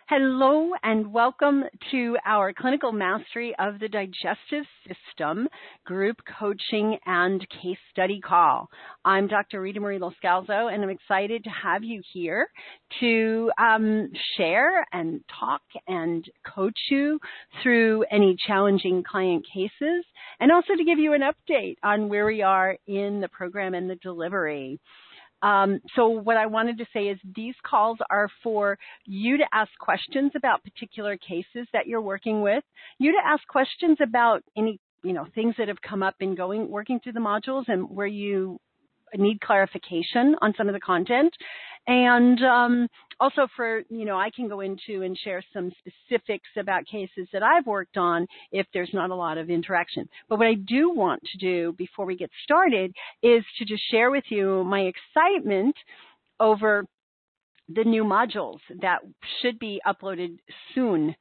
Hello and welcome to our Clinical Mastery of the Digestive System group coaching and case study call. I'm Dr. Rita Marie Loscalzo, and I'm excited to have you here to share and talk and coach you through any challenging client cases, and also to give you an update on where we are in the program and the delivery. So what I wanted to say is these calls are for you to ask questions about particular cases that you're working with, you to ask questions about any, things that have come up in working through the modules and where you need clarification on some of the content. And also I can go into and share some specifics about cases that I've worked on if there's not a lot of interaction. But what I do want to do before we get started is to just share with you my excitement over the new modules that should be uploaded soon.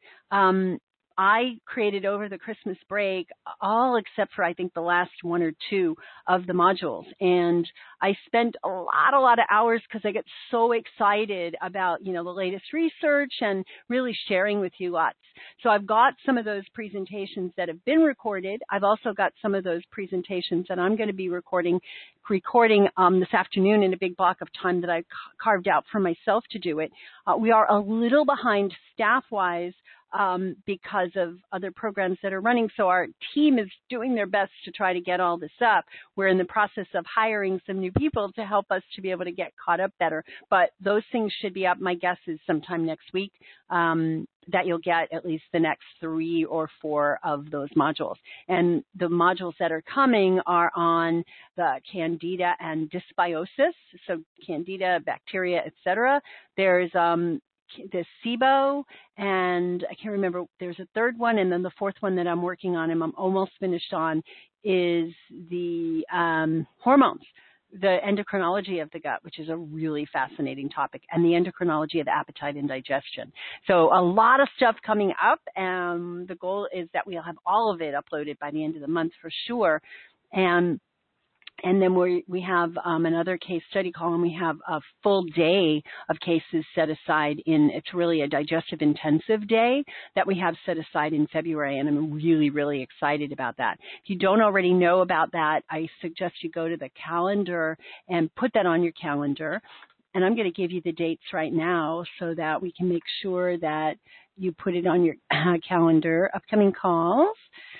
I created over the Christmas break all except for I think the last one or two of the modules. And I spent a lot of hours because I get so excited about, the latest research and really sharing with you lots. So I've got some of those presentations that have been recorded. I've also got some of those presentations that I'm going to be recording this afternoon in a big block of time that I carved out for myself to do it. We are a little behind staff-wise because of other programs that are running. So our team is doing their best to try to get all this up. We're in the process of hiring some new people to help us to be able to get caught up better. But those things should be up, my guess is sometime next week, that you'll get at least the next 3 or 4 of those modules. And the modules that are coming are on the Candida and dysbiosis, so Candida, bacteria, etc. There's the SIBO, and I can't remember, there's a third one, and then the fourth one that I'm working on and I'm almost finished on is the hormones, the endocrinology of the gut, which is a really fascinating topic, and the endocrinology of appetite and digestion. So a lot of stuff coming up, and the goal is that we'll have all of it uploaded by the end of the month for sure. And then we have another case study call, and we have a full day of cases set aside it's really a digestive intensive day that we have set aside in February, and I'm really, really excited about that. If you don't already know about that, I suggest you go to the calendar and put that on your calendar. And I'm going to give you the dates right now so that we can make sure that you put it on your calendar. Upcoming calls.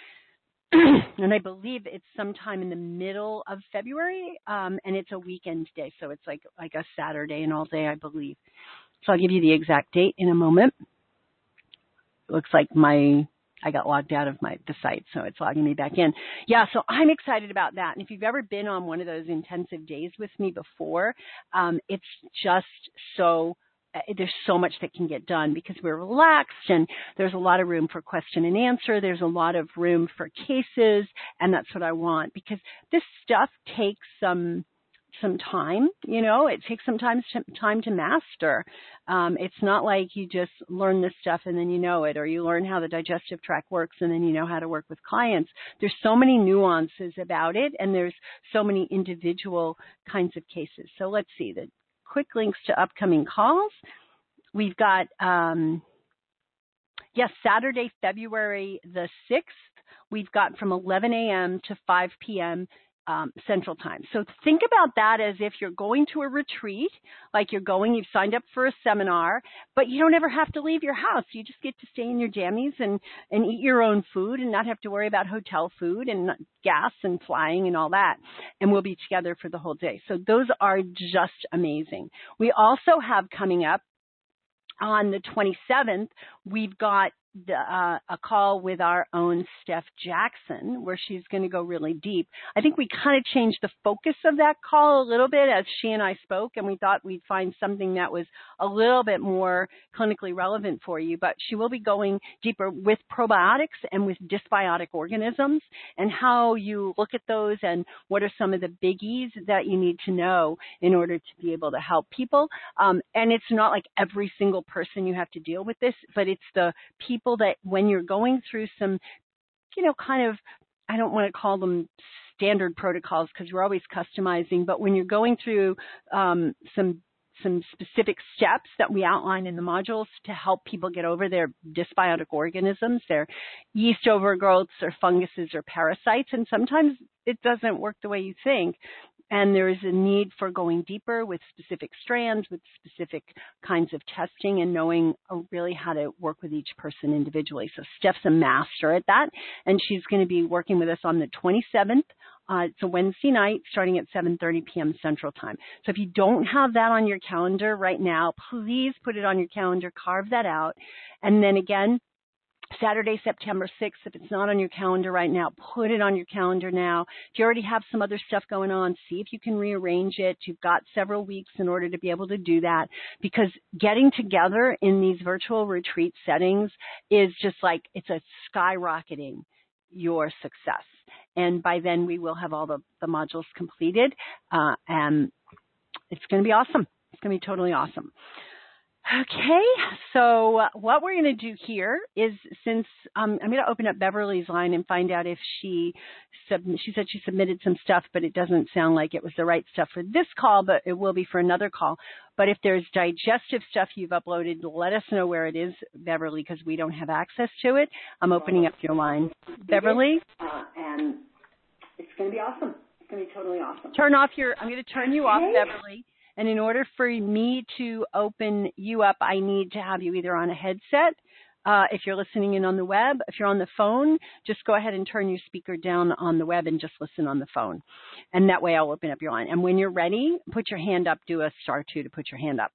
And I believe it's sometime in the middle of February, and it's a weekend day, so it's like a Saturday and all day, I believe. So I'll give you the exact date in a moment. It looks like I got logged out of the site, so it's logging me back in. Yeah, so I'm excited about that. And if you've ever been on one of those intensive days with me before, it's just there's so much that can get done because we're relaxed, and there's a lot of room for question and answer. There's a lot of room for cases, and that's what I want because this stuff takes some time, it takes some time to master. It's not like you just learn this stuff and then you know it, or you learn how the digestive tract works and then you know how to work with clients. There's so many nuances about it, and there's so many individual kinds of cases. So let's see the quick links to upcoming calls. We've got, Saturday, February the 6th, we've got from 11 a.m. to 5 p.m. Central Time. So think about that as if you're going to a retreat, like you've signed up for a seminar, but you don't ever have to leave your house. You just get to stay in your jammies and eat your own food and not have to worry about hotel food and gas and flying and all that. And we'll be together for the whole day. So those are just amazing. We also have coming up on the 27th, we've got a call with our own Steph Jackson, where she's going to go really deep. I think we kind of changed the focus of that call a little bit as she and I spoke, and we thought we'd find something that was a little bit more clinically relevant for you. But she will be going deeper with probiotics and with dysbiotic organisms and how you look at those and what are some of the biggies that you need to know in order to be able to help people. And it's not like every single person you have to deal with this, but it's the people that when you're going through some, kind of, I don't want to call them standard protocols because we're always customizing, but when you're going through some some specific steps that we outline in the modules to help people get over their dysbiotic organisms, their yeast overgrowths or funguses or parasites. And sometimes it doesn't work the way you think. And there is a need for going deeper with specific strands, with specific kinds of testing, and knowing really how to work with each person individually. So Steph's a master at that, and she's going to be working with us on the 27th. It's a Wednesday night starting at 7:30 p.m. Central Time. So if you don't have that on your calendar right now, please put it on your calendar, carve that out. And then again, Saturday, September 6th, if it's not on your calendar right now, put it on your calendar now. If you already have some other stuff going on, see if you can rearrange it. You've got several weeks in order to be able to do that, because getting together in these virtual retreat settings is just like, it's a skyrocketing your success. And by then we will have all the modules completed, and it's going to be awesome. It's going to be totally awesome. Okay, so what we're going to do here is, since I'm going to open up Beverly's line and find out if she said she submitted some stuff, but it doesn't sound like it was the right stuff for this call, but it will be for another call. But if there's digestive stuff you've uploaded, let us know where it is, Beverly, because we don't have access to it. I'm opening up your line. Beverly? And it's going to be awesome. It's going to be totally awesome. I'm going to turn you off, Beverly. And in order for me to open you up, I need to have you either on a headset, if you're listening in on the web. If you're on the phone, just go ahead and turn your speaker down on the web and just listen on the phone. And that way I'll open up your line. And when you're ready, put your hand up, do a *2 to put your hand up.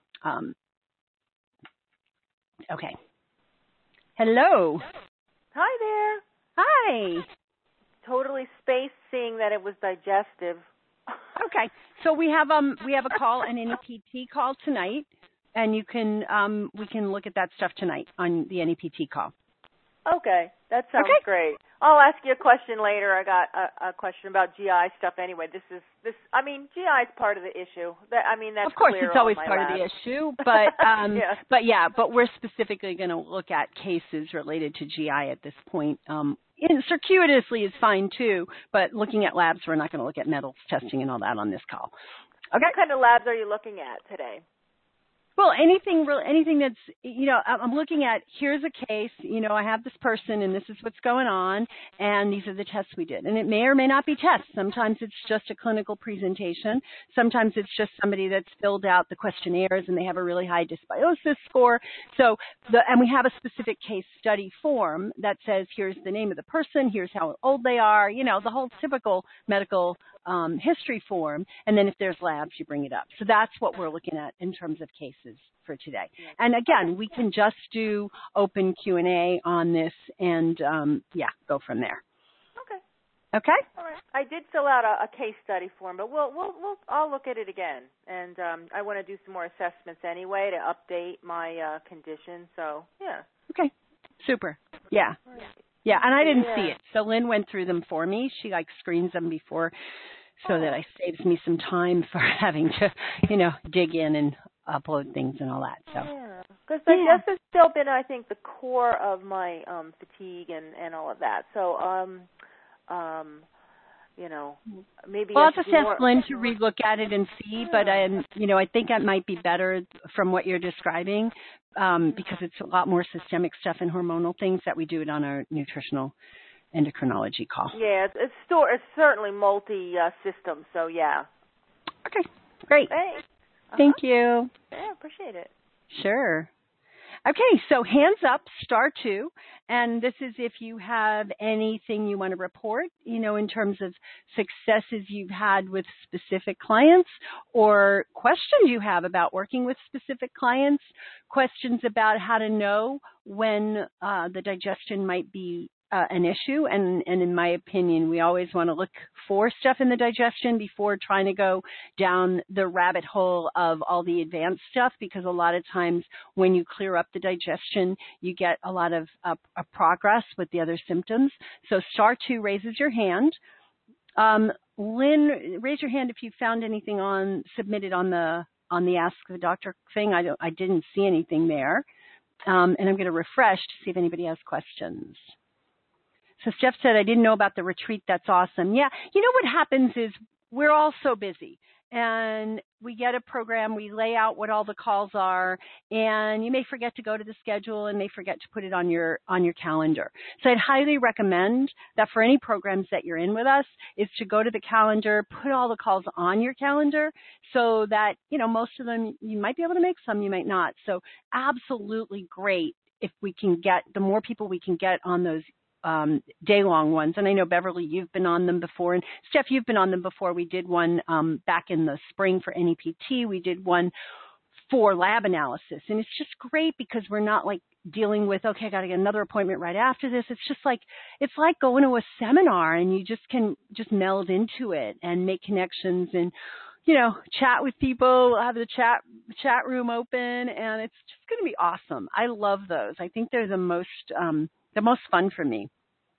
Okay. Hello. Hi there. Hi. Totally spaced seeing that it was digestive. Okay, so we have a call, an NEPT call tonight, and we can look at that stuff tonight on the NEPT call. Okay, that sounds great. I'll ask you a question later. I got a question about GI stuff anyway. GI is part of the issue. That's of course clear it's always on my part lab. of the issue, but yeah. but we're specifically going to look at cases related to GI at this point. Circuitously is fine too, but looking at labs, we're not going to look at metals testing and all that on this call. Okay. What kind of labs are you looking at today? Well, anything that's, I'm looking at, here's a case, I have this person and this is what's going on, and these are the tests we did. And it may or may not be tests. Sometimes it's just a clinical presentation. Sometimes it's just somebody that's filled out the questionnaires and they have a really high dysbiosis score. And we have a specific case study form that says, here's the name of the person, here's how old they are, the whole typical medical history form. And then if there's labs, you bring it up. So that's what we're looking at in terms of cases for today. And again, we can just do open Q&A on this and, go from there. Okay? All right. I did fill out a case study form, but I'll look at it again. And I want to do some more assessments anyway to update my condition. So, yeah. Okay. Super. Yeah. Yeah, and I didn't see it. So Lynn went through them for me. She screens them before so that it saves me some time for having to, dig in and upload things and all that. So. Yeah, because digestive has still been, I think, the core of my fatigue and all of that. So, maybe I'll just ask Lynn to relook at it and see, but I think that might be better from what you're describing, because it's a lot more systemic stuff and hormonal things that we do it on our nutritional endocrinology call. Yeah, it's certainly multi-system, so yeah. Okay, great. Thanks. Thank you. Yeah, appreciate it. Sure. Okay, so hands up, *2, and this is if you have anything you want to report, in terms of successes you've had with specific clients or questions you have about working with specific clients, questions about how to know when the digestion might be an issue. And in my opinion, we always want to look for stuff in the digestion before trying to go down the rabbit hole of all the advanced stuff, because a lot of times when you clear up the digestion, you get a lot of progress with the other symptoms. So *2 raises your hand. Lynn, raise your hand if you found anything submitted on the Ask the Doctor thing. I didn't see anything there. And I'm going to refresh to see if anybody has questions. So Steph said, I didn't know about the retreat. That's awesome. Yeah. What happens is we're all so busy. And we get a program, we lay out what all the calls are, and you may forget to go to the schedule and may forget to put it on your calendar. So I'd highly recommend that for any programs that you're in with us is to go to the calendar, put all the calls on your calendar so that, most of them you might be able to make, some you might not. So absolutely great if we can get, the more people we can get on those day-long ones. And I know, Beverly, you've been on them before. And Steph, you've been on them before. We did one back in the spring for NEPT. We did one for lab analysis. And it's just great because we're not like dealing with, okay, I got to get another appointment right after this. It's just like, it's like going to a seminar and you just can just meld into it and make connections and, chat with people, have the chat room open, and it's just going to be awesome. I love those. I think they're the most fun for me.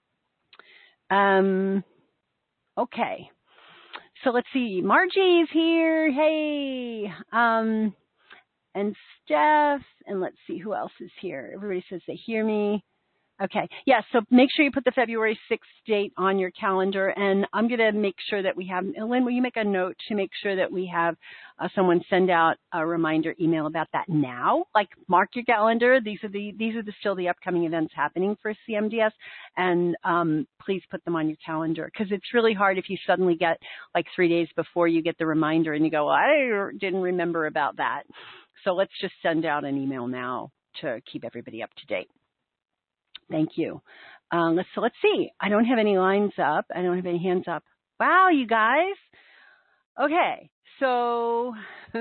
Okay. So let's see. Margie's here. Hey. And Steph. And let's see who else is here. Everybody says they hear me. Okay. Yeah, so make sure you put the February 6th date on your calendar. And I'm going to make sure that we have, Lynn, will you make a note to make sure that we have someone send out a reminder email about that now? Like, mark your calendar. These are still the upcoming events happening for CMDS. And please put them on your calendar because it's really hard if you suddenly get like 3 days before you get the reminder and you go, well, I didn't remember about that. So let's just send out an email now to keep everybody up to date. Thank you. Let's see. I don't have any lines up. I don't have any hands up. Wow, you guys. Okay, so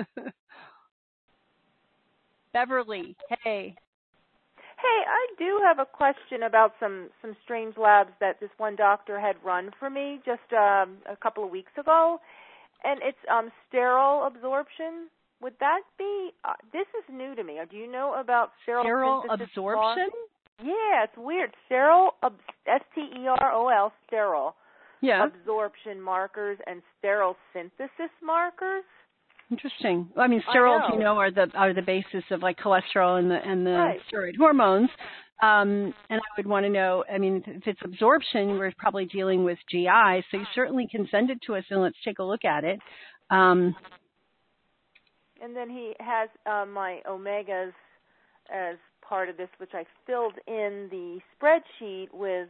Beverly, hey. Hey, I do have a question about some strange labs that this one doctor had run for me just a couple of weeks ago, and it's sterile absorption. Would that be? This is new to me. Do you know about sterile absorption? Yeah, it's weird. Sterile, S-T-E-R-O-L, sterile absorption markers and sterile synthesis markers. Interesting. I mean, sterols, are the basis of like cholesterol and the right. Steroid hormones. And I would want to know, I mean, if it's absorption, we're probably dealing with GI, so you certainly can send it to us and let's take a look at it. And then he has my omegas as part of this, which I filled in the spreadsheet with,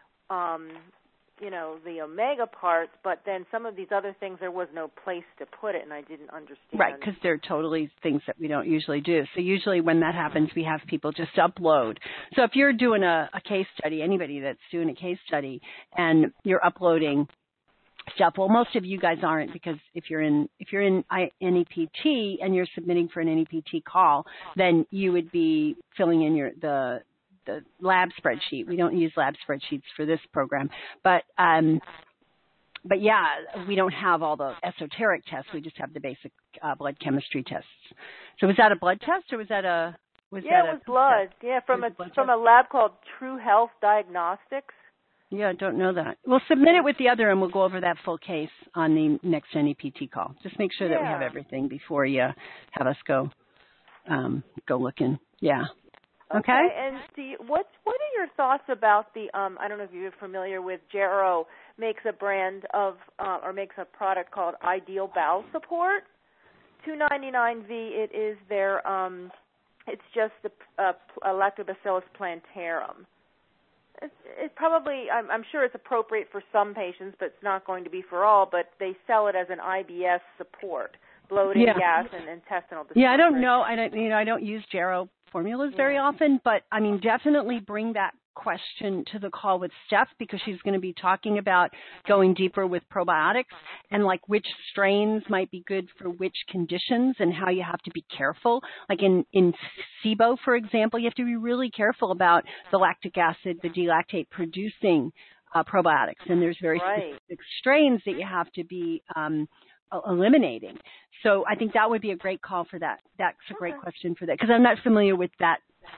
the omega parts, but then some of these other things, there was no place to put it, and I didn't understand. Right, because they're totally things that we don't usually do. So usually when that happens, we have people just upload. So if you're doing a case study, anybody that's doing a case study, and you're uploading stuff. Well, most of you guys aren't because if you're in NEPT and you're submitting for an NEPT call, then you would be filling in the lab spreadsheet. We don't use lab spreadsheets for this program, but yeah, we don't have all the esoteric tests. We just have the basic blood chemistry tests. So was that a blood test or was that a? It was blood. Test? Yeah, from a lab called True Health Diagnostics. Yeah, I don't know that. We'll submit it with the other, and we'll go over that full case on the next NEPT call. Just make sure that we have everything before you have us go looking. Yeah. Okay. And what are your thoughts about the? I don't know if you're familiar with Jarrow makes a brand of or makes a product called Ideal Bowel Support. $2.99 It is their. It's just the Lactobacillus plantarum. It probably, I'm sure it's appropriate for some patients, but it's not going to be for all. But they sell it as an IBS support, bloating, gas, and intestinal discomfort. Yeah, I don't know. I don't use Jarrow formulas very often, but I mean, definitely bring that question to the call with Steph because she's going to be talking about going deeper with probiotics and like which strains might be good for which conditions and how you have to be careful. Like in SIBO, for example, you have to be really careful about the lactic acid, the D-lactate producing probiotics, and there's very specific strains that you have to be eliminating. So I think that would be a great call for that. That's a great question for that because I'm not familiar with that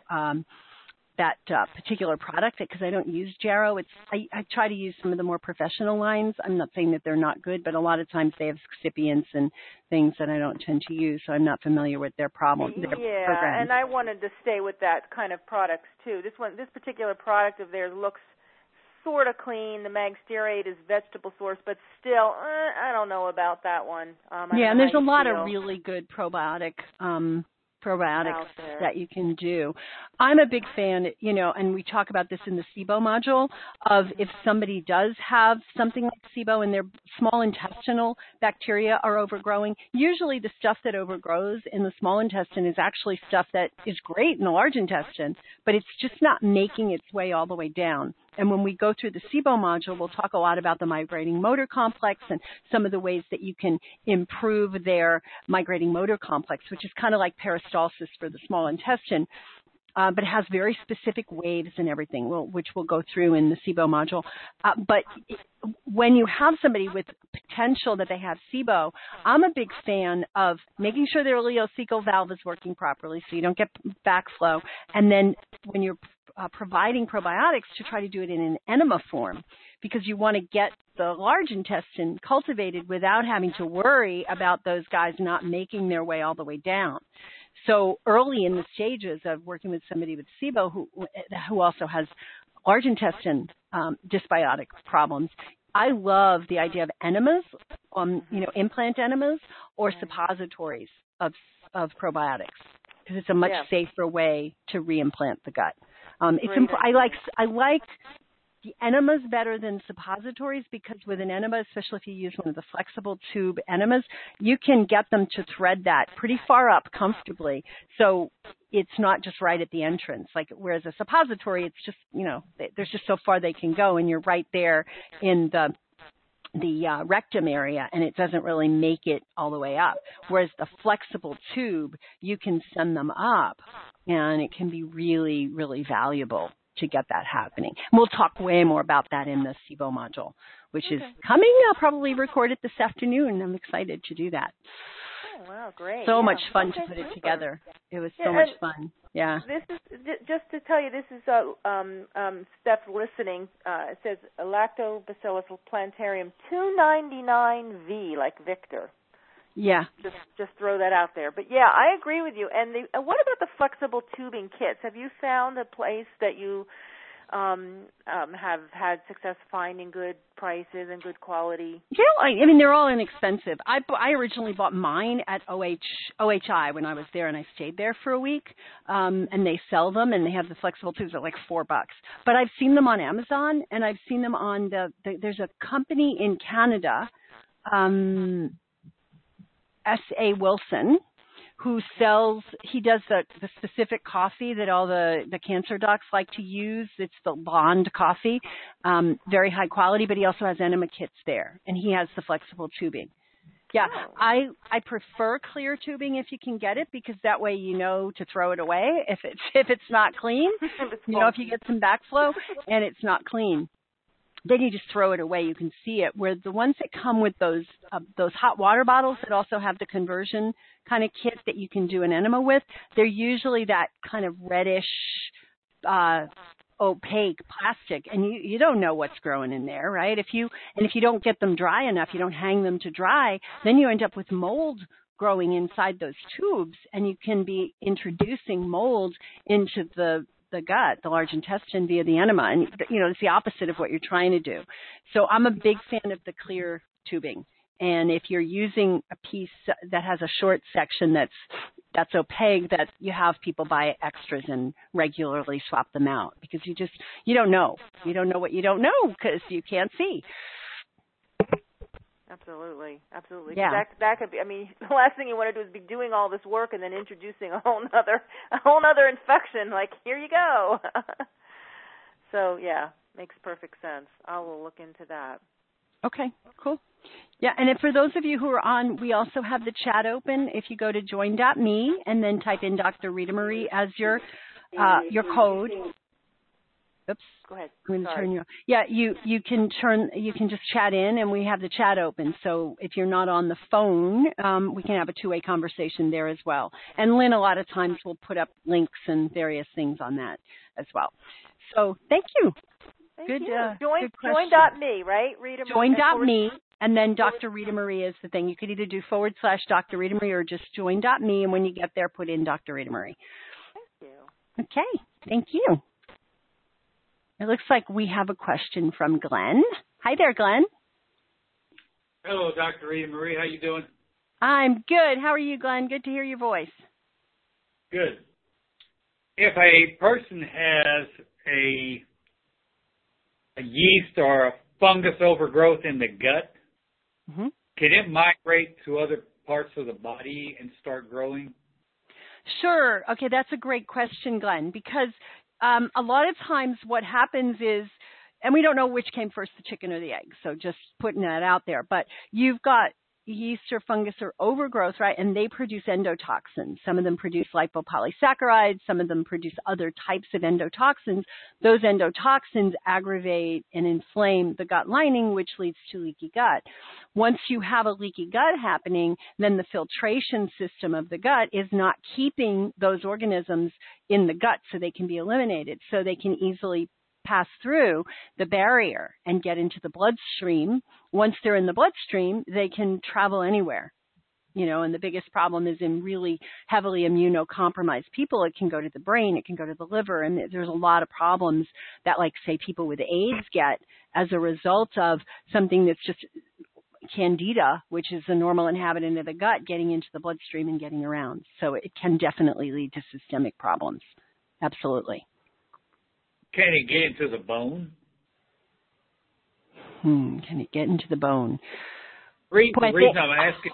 particular product because I don't use Jarrow. I try to use some of the more professional lines. I'm not saying that they're not good, but a lot of times they have excipients and things that I don't tend to use, so I'm not familiar with their program. And I wanted to stay with that kind of products too. This particular product of theirs looks sort of clean. The mag stearate is vegetable source, but still, I don't know about that one. Yeah, and there's a lot of really good probiotics that you can do. I'm a big fan, and we talk about this in the SIBO module, of if somebody does have something like SIBO and their small intestinal bacteria are overgrowing, usually the stuff that overgrows in the small intestine is actually stuff that is great in the large intestine, but it's just not making its way all the way down. And when we go through the SIBO module, we'll talk a lot about the migrating motor complex and some of the ways that you can improve their migrating motor complex, which is kind of like peristalsis for the small intestine, but it has very specific waves and everything, which we'll go through in the SIBO module. But when you have somebody with potential that they have SIBO, I'm a big fan of making sure their ileocecal valve is working properly so you don't get backflow. And then when you're providing probiotics, to try to do it in an enema form, because you want to get the large intestine cultivated without having to worry about those guys not making their way all the way down. So early in the stages of working with somebody with SIBO who also has large intestine dysbiotic problems, I love the idea of enemas, implant enemas or suppositories of probiotics, because it's a much safer way to reimplant the gut. I like the enemas better than suppositories, because with an enema, especially if you use one of the flexible tube enemas, you can get them to thread that pretty far up comfortably. So it's not just right at the entrance. Whereas a suppository, it's just, there's just so far they can go, and you're right there in the rectum area, and it doesn't really make it all the way up. Whereas the flexible tube, you can send them up, and it can be really, really valuable to get that happening. And we'll talk way more about that in the SIBO module, which is coming. I'll probably record it this afternoon. I'm excited to do that. Oh, wow, great. So much fun to put it together. It was so much fun. Yeah. This is, just to tell you, this is Steph listening. It says Lactobacillus plantarium 299V, like Victor. Yeah. Just throw that out there. But yeah, I agree with you. And what about the flexible tubing kits? Have you found a place that you have had success finding good prices and good quality? Yeah, I mean, they're all inexpensive. I originally bought mine at OHI when I was there, and I stayed there for a week. And they sell them, and they have the flexible tubes at like $4. But I've seen them on Amazon, and I've seen them on there's a company in Canada, S.A. Wilson, who he does the specific coffee that all the cancer docs like to use. It's the Bond coffee, very high quality, but he also has enema kits there, and he has the flexible tubing. Yeah, I prefer clear tubing if you can get it, because that way you know to throw it away if it's not clean. If you get some backflow and it's not clean, then you just throw it away. You can see it. Where the ones that come with those hot water bottles that also have the conversion kind of kit that you can do an enema with, they're usually that kind of reddish, opaque plastic, and you don't know what's growing in there, right? If you don't get them dry enough, you don't hang them to dry, then you end up with mold growing inside those tubes, and you can be introducing mold into the gut, the large intestine, via the enema. And, it's the opposite of what you're trying to do. So I'm a big fan of the clear tubing. And if you're using a piece that has a short section that's opaque, that you have people buy extras and regularly swap them out, because you don't know. You don't know what you don't know, because you can't see. Absolutely. Yeah. That could be. I mean, the last thing you want to do is be doing all this work and then introducing a whole other infection. Like, here you go. So yeah, makes perfect sense. I will look into that. Okay, cool. Yeah, and for those of you who are on, we also have the chat open. If you go to join.me and then type in Dr. Rita Marie as your code. Oops. Go ahead. I'm going to turn you off. Yeah, you can just chat in, and we have the chat open. So if you're not on the phone, we can have a two-way conversation there as well. And Lynn, a lot of times, will put up links and various things on that as well. So thank you. Good Join.me, right? Rita Marie. Join.me, and then Dr. Rita Marie is the thing. You could either do /Dr. Rita Marie or just join.me, and when you get there, put in Dr. Rita Marie. Thank you. Okay. Thank you. It looks like we have a question from Glenn. Hi there, Glenn. Hello, Dr. Rita Marie. How you doing? I'm good. How are you, Glenn? Good to hear your voice. Good. If a person has a yeast or a fungus overgrowth in the gut, Mm-hmm. can it migrate to other parts of the body and start growing? Sure. Okay, that's a great question, Glenn, because a lot of times what happens is, and we don't know which came first, the chicken or the egg, so just putting that out there, but you've got yeast or fungus or overgrowth, right, and they produce endotoxins. Some of them produce lipopolysaccharides. Some of them produce other types of endotoxins. Those endotoxins aggravate and inflame the gut lining, which leads to leaky gut. Once you have a leaky gut happening, then the filtration system of the gut is not keeping those organisms in the gut so they can be eliminated, so they can easily pass through the barrier and get into the bloodstream. Once they're in the bloodstream, they can travel anywhere, and the biggest problem is in really heavily immunocompromised people. It can go to the brain, it can go to the liver, and there's a lot of problems that, like, say, people with AIDS get as a result of something that's just candida, which is the normal inhabitant of the gut, getting into the bloodstream and getting around. So it can definitely lead to systemic problems. Absolutely. Can it get into the bone? Can it get into the bone? The reason I'm asking,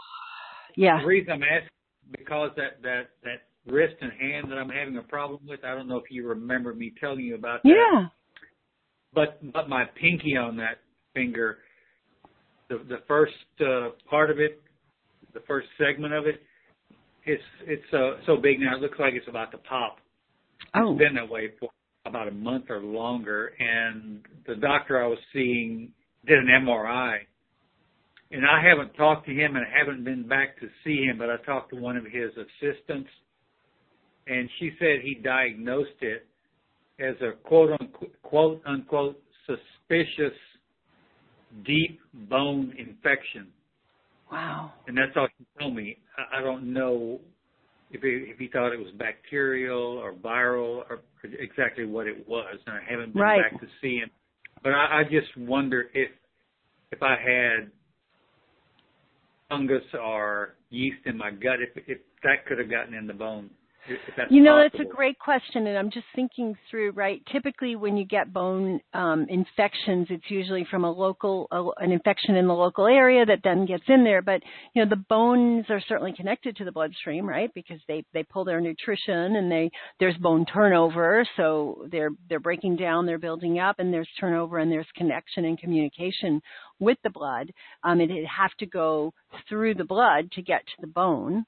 because that wrist and hand that I'm having a problem with, I don't know if you remember me telling you about that. Yeah. But my pinky on that finger, the first part of it, the first segment of it, it's so big now it looks like it's about to pop. Oh. It's been that way for about a month or longer, and the doctor I was seeing did an MRI, and I haven't talked to him and I haven't been back to see him, but I talked to one of his assistants, and she said he diagnosed it as a quote unquote suspicious deep bone infection. Wow. And that's all she told me. I don't know if he thought it was bacterial or viral or exactly what it was, and I haven't been back to see him. But I just wonder if I had fungus or yeast in my gut, if that could have gotten in the bone. If that's possible. That's a great question, and I'm just thinking through, right? Typically, when you get bone infections, it's usually from an infection in the local area that then gets in there. But, the bones are certainly connected to the bloodstream, right? Because they pull their nutrition, and there's bone turnover, so they're breaking down, they're building up, and there's turnover, and there's connection and communication with the blood. It'd have to go through the blood to get to the bone.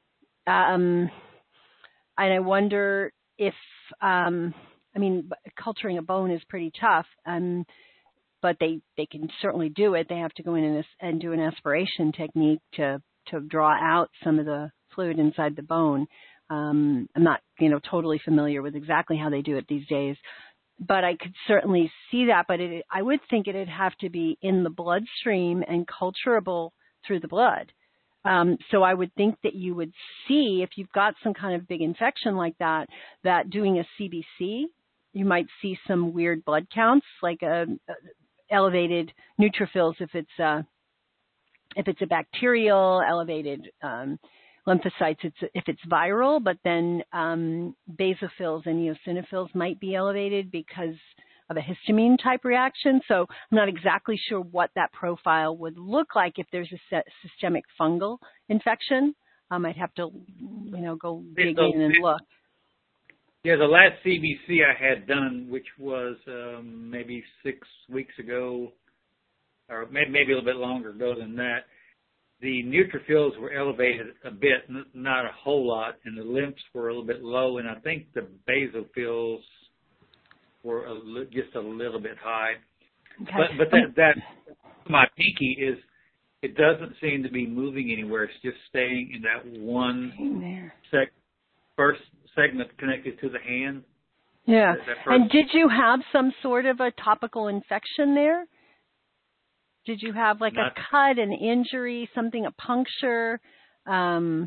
And I wonder if, culturing a bone is pretty tough, but they can certainly do it. They have to go in and do an aspiration technique to draw out some of the fluid inside the bone. I'm not, totally familiar with exactly how they do it these days, but I could certainly see that. But I would think it'd have to be in the bloodstream and culturable through the blood. So I would think that you would see, if you've got some kind of big infection like that doing a CBC, you might see some weird blood counts, like elevated neutrophils if it's a bacterial, elevated lymphocytes if it's viral, but then basophils and eosinophils might be elevated because of a histamine type reaction. So I'm not exactly sure what that profile would look like if there's a systemic fungal infection. I'd have to, go dig in and look. Yeah, the last CBC I had done, which was maybe 6 weeks ago, or maybe a little bit longer ago than that, the neutrophils were elevated a bit, not a whole lot, and the lymphs were a little bit low, and I think the basophils were just a little bit high. Okay. But that my pinky is, it doesn't seem to be moving anywhere. It's just staying in that one first segment connected to the hand. Yeah. And did you have some sort of a topical infection there? Did you have a cut, an injury, something, a puncture? Nothing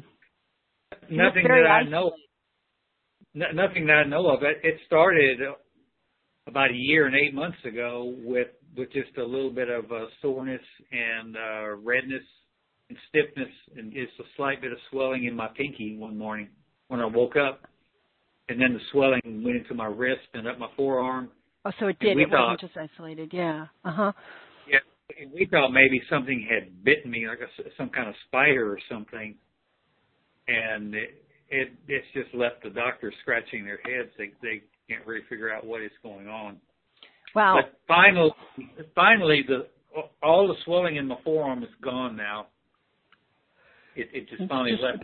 that I know. Nothing that I know of. It started about a year and 8 months ago with just a little bit of soreness and redness and stiffness and just a slight bit of swelling in my pinky one morning when I woke up. And then the swelling went into my wrist and up my forearm. Oh, so it did. It wasn't just isolated. Yeah. Uh-huh. Yeah. We thought maybe something had bitten me, like some kind of spider or something. And it's just left the doctors scratching their heads. They can't really figure out what is going on. Wow. But finally, all the swelling in my forearm is gone now. It just finally left.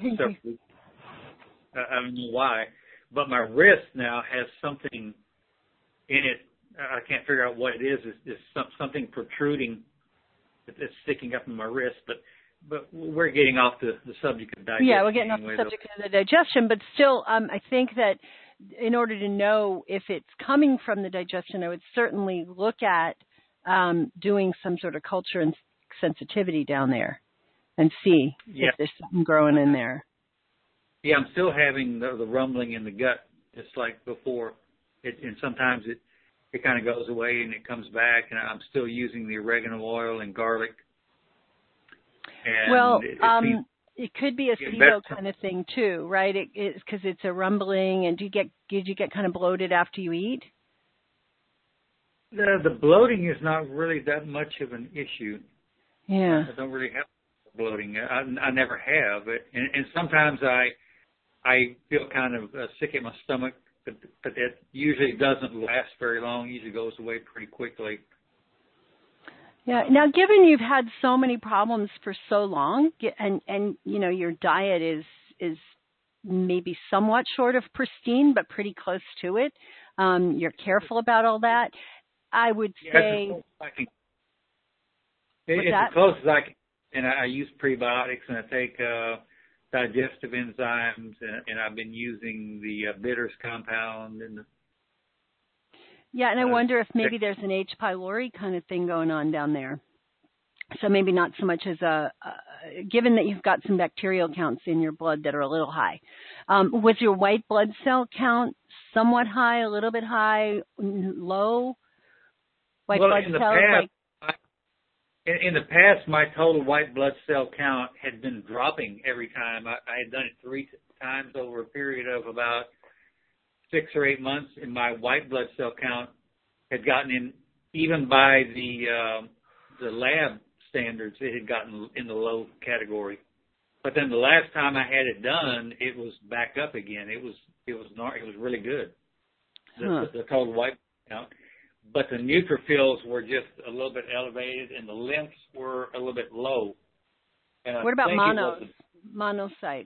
I don't know why. But my wrist now has something in it. I can't figure out what it is. It's something protruding that's sticking up in my wrist. But we're getting off the subject of digestion. Yeah, we're getting off the subject of the digestion. But still, I think that in order to know if it's coming from the digestion, I would certainly look at doing some sort of culture and sensitivity down there and see if there's something growing in there. Yeah, I'm still having the rumbling in the gut, just like before. And sometimes it kind of goes away and it comes back, and I'm still using the oregano oil and garlic. And it could be a SIBO kind of thing too, right? It's because it's a rumbling. And did you get kind of bloated after you eat? The bloating is not really that much of an issue. Yeah, I don't really have bloating. I never have, and sometimes I feel kind of sick at my stomach, but that usually doesn't last very long. It usually goes away pretty quickly. Yeah. Now, given you've had so many problems for so long, and you know your diet is maybe somewhat short of pristine, but pretty close to it. You're careful about all that. I would say it's as close as I can. And I use prebiotics, and I take digestive enzymes, and I've been using the bitters compound. And I wonder if maybe there's an H. pylori kind of thing going on down there. So maybe not so much as given that you've got some bacterial counts in your blood that are a little high. Was your white blood cell count somewhat high, a little bit high, low? White blood cells? In the past, my total white blood cell count had been dropping every time. I had done it 3 times over a period of about 6 or 8 months, and my white blood cell count had gotten in, even by the lab standards, it had gotten in the low category. But then the last time I had it done, it was back up again. It was really good. The total white count. But the neutrophils were just a little bit elevated, and the lymphs were a little bit low. What about monocytes?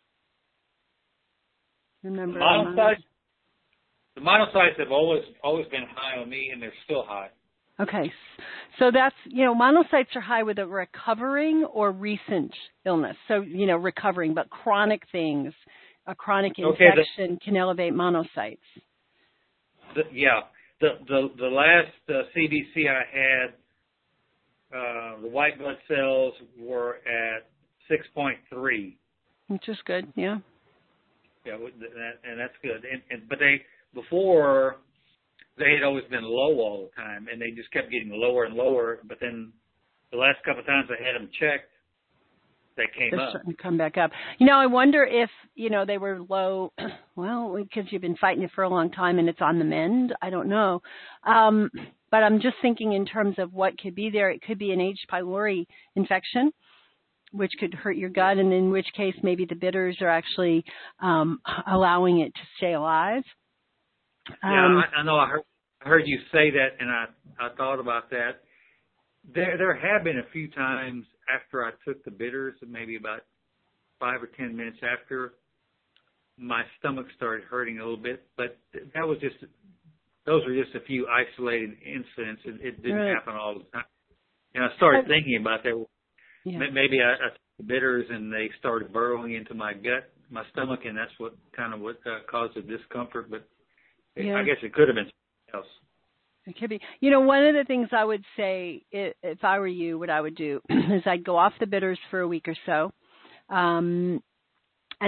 Remember monocytes? The monocytes have always been high on me, and they're still high. Okay, so that's, monocytes are high with a recovering or recent illness. So, recovering, but chronic things, a chronic infection can elevate monocytes. The last CBC I had, the white blood cells were at 6.3. Which is good, yeah. Yeah, and that's good. But before, they had always been low all the time, and they just kept getting lower and lower. But then the last couple of times I had them checked, they came They're up. starting to come back up. I wonder if, they were low, well, because you've been fighting it for a long time and it's on the mend. I don't know. But I'm just thinking in terms of what could be there. It could be an H. pylori infection, which could hurt your gut, and in which case maybe the bitters are actually allowing it to stay alive. I know. I heard you say that, and I thought about that. There have been a few times after I took the bitters, maybe about 5 or 10 minutes after, my stomach started hurting a little bit. But those were just a few isolated incidents. It didn't happen all the time. And I started thinking about that. Yeah. Maybe I took the bitters and they started burrowing into my gut, my stomach, and that's what caused the discomfort. But I guess it could have been something else. It could be. One of the things I would say, if I were you, what I would do is I'd go off the bitters for a week or so, and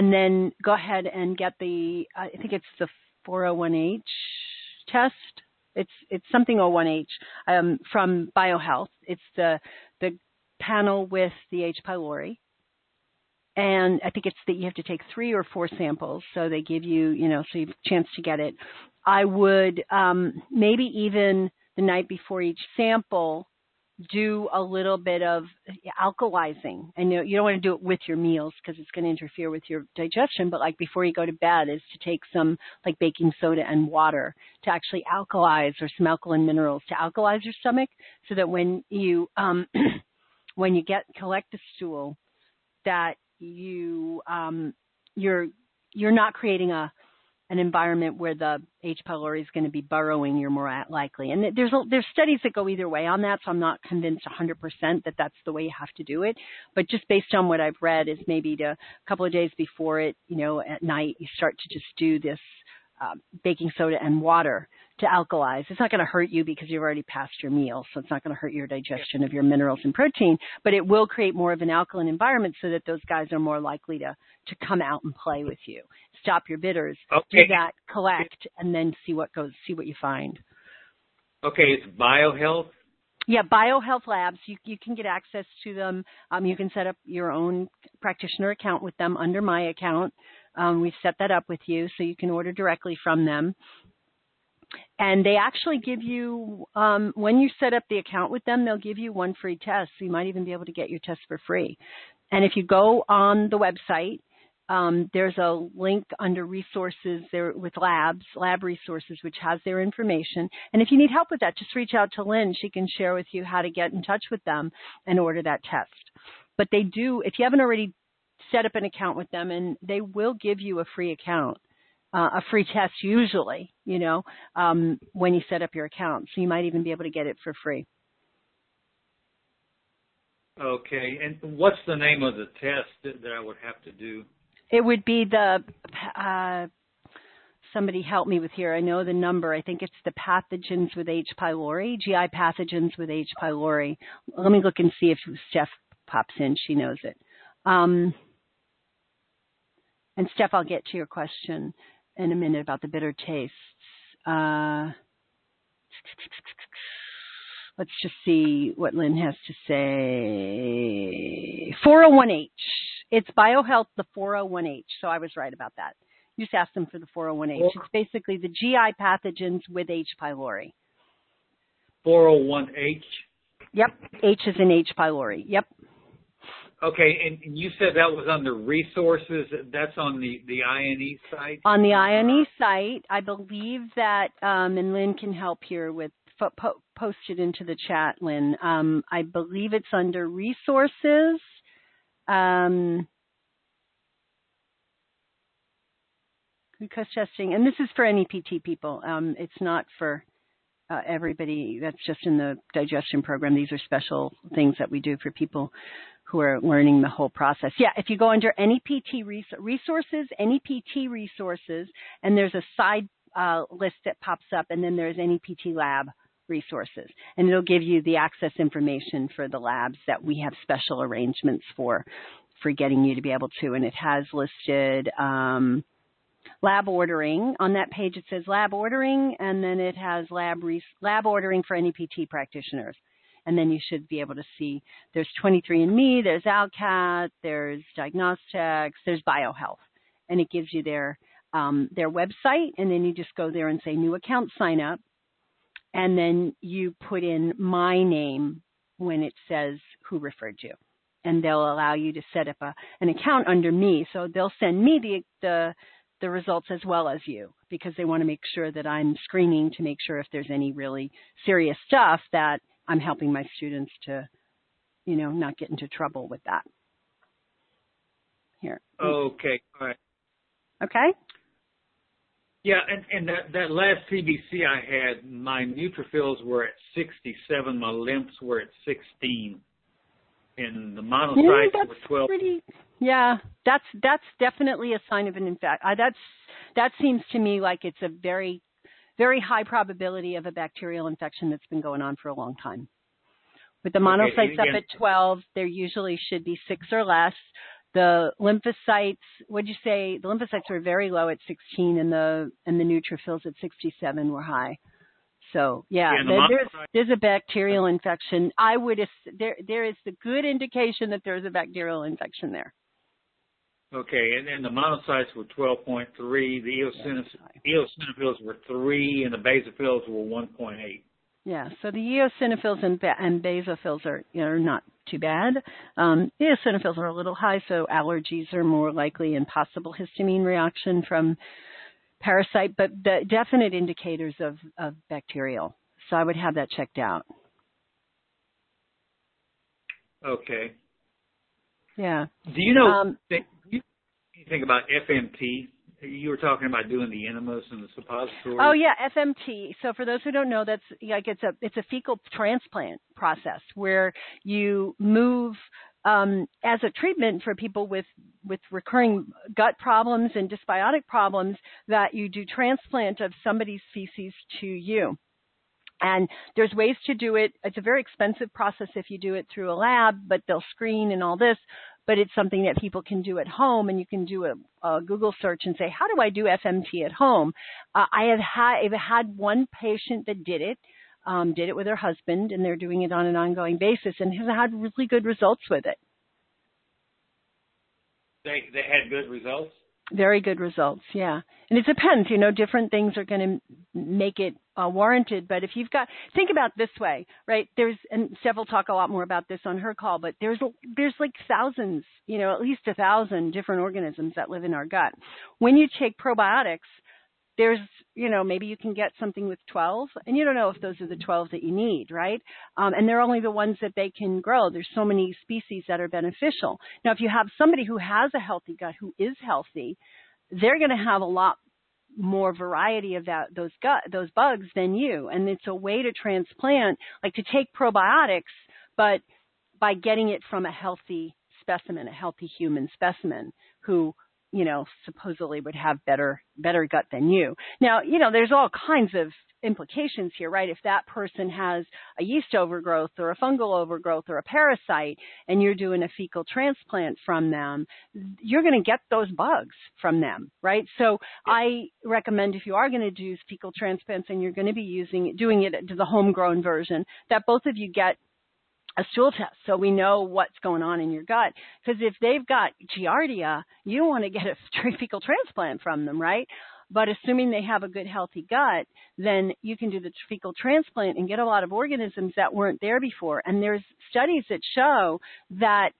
then go ahead and get I think it's the 401H test. It's something O1H from BioHealth. It's the panel with the H. pylori. And I think it's that you have to take 3 or 4 samples. So they give you, so you have a chance to get it. I would maybe even the night before each sample do a little bit of alkalizing. And you don't want to do it with your meals because it's going to interfere with your digestion. But like before you go to bed is to take some like baking soda and water to actually alkalize, or some alkaline minerals to alkalize your stomach, so that when you when you collect the stool, that you're not creating an environment where the H. pylori is going to be burrowing. You're more likely. And there's studies that go either way on that, so I'm not convinced 100% that that's the way you have to do it. But just based on what I've read is maybe a couple of days before it, at night, you start to just do this baking soda and water to alkalize. It's not going to hurt you because you've already passed your meal, so it's not going to hurt your digestion of your minerals and protein, but it will create more of an alkaline environment so that those guys are more likely to come out and play with you. Stop your bitters, do that, collect, and then see what you find. Okay, it's BioHealth? Yeah, BioHealth Labs. You can get access to them. You can set up your own practitioner account with them under my account. We've set that up with you, so you can order directly from them. And they actually give you, when you set up the account with them, they'll give you 1 free test. So you might even be able to get your test for free. And if you go on the website, there's a link under resources there with lab resources, which has their information. And if you need help with that, just reach out to Lynn. She can share with you how to get in touch with them and order that test. But they do, if you haven't already set up an account with them, and they will give you a free account, a free test usually, when you set up your account. So you might even be able to get it for free. Okay. And what's the name of the test that I would have to do? It would be somebody help me with here. I know the number. I think it's the pathogens with H. pylori, GI pathogens with H. pylori. Let me look and see if Steph pops in. She knows it. And Steph, I'll get to your question in a minute about the bitter tastes. Let's just see what Lynn has to say. 401H. It's BioHealth, the 401H. So I was right about that. You just asked them for the 401H. It's basically the GI pathogens with H. pylori. 401H? Yep. H is in H. pylori. Yep. Okay, and you said that was under resources. That's on the INE site? On the INE site, I believe that, and Lynn can help here with, post it into the chat, Lynn. I believe it's under resources. Glucose testing, and this is for any PT people. It's not for everybody. That's just in the digestion program. These are special things that we do for people who are learning the whole process. Yeah, if you go under any PT resources, any PT resources, and there's a side list that pops up, and then there's any PT lab resources. And it'll give you the access information for the labs that we have special arrangements for getting you to be able to. And it has listed lab ordering. On that page it says lab ordering, and then it has lab ordering for any PT practitioners. And then you should be able to see there's 23andMe, there's ALCAT, there's Diagnostics, there's BioHealth. And it gives you their website, and then you just go there and say new account sign up. And then you put in my name when it says who referred you. And they'll allow you to set up an account under me. So they'll send me the results as well as you, because they want to make sure that I'm screening to make sure if there's any really serious stuff that I'm helping my students to, not get into trouble with that. Here. Okay. All right. Okay. Yeah, and that last CBC I had, my neutrophils were at 67, my lymphs were at 16, and the monocytes were 12. That's definitely a sign of an infection. That seems to me like it's a very, very high probability of a bacterial infection that's been going on for a long time. With the monocytes up at 12, there usually should be 6 or less. The lymphocytes, what'd you say? The lymphocytes were very low at 16, and the neutrophils at 67 were high. So yeah, there's a bacterial infection. There is the good indication that there's a bacterial infection there. Okay, and the monocytes were 12.3, the eosinophils were 3, and the basophils were 1.8. Yeah, so the eosinophils and basophils are not too bad. Eosinophils are a little high, so allergies are more likely and possible histamine reaction from parasite, but the definite indicators of bacterial. So I would have that checked out. Okay. Yeah. Do you know anything about FMT? You were talking about doing the enemas and the suppositories. Oh yeah, FMT. So for those who don't know, that's like it's a fecal transplant process where you move as a treatment for people with recurring gut problems and dysbiotic problems, that you do transplant of somebody's feces to you. And there's ways to do it. It's a very expensive process if you do it through a lab, but they'll screen and all this. But it's something that people can do at home, and you can do a Google search and say, how do I do FMT at home? I've had one patient that did it with her husband, and they're doing it on an ongoing basis and has had really good results with it. They had good results? Very good results, yeah. And it depends, different things are going to make it warranted. But if you've got, think about this way, right? And Steph will talk a lot more about this on her call, but there's like thousands, at least 1,000 different organisms that live in our gut. When you take probiotics, there's, maybe you can get something with 12, and you don't know if those are the 12 that you need, right? And they're only the ones that they can grow. There's so many species that are beneficial. Now, if you have somebody who has a healthy gut, who is healthy, they're going to have a lot more variety of those bugs than you. And it's a way to transplant, like to take probiotics, but by getting it from a healthy specimen, a healthy human specimen who supposedly would have better gut than you. Now, there's all kinds of implications here, right? If that person has a yeast overgrowth or a fungal overgrowth or a parasite, and you're doing a fecal transplant from them, you're going to get those bugs from them, right? So I recommend, if you are going to do fecal transplants and you're going to be doing it to the homegrown version, that both of you get a stool test so we know what's going on in your gut. Because if they've got Giardia, you want to get a fecal transplant from them, right? But assuming they have a good, healthy gut, then you can do the fecal transplant and get a lot of organisms that weren't there before. And there's studies that show that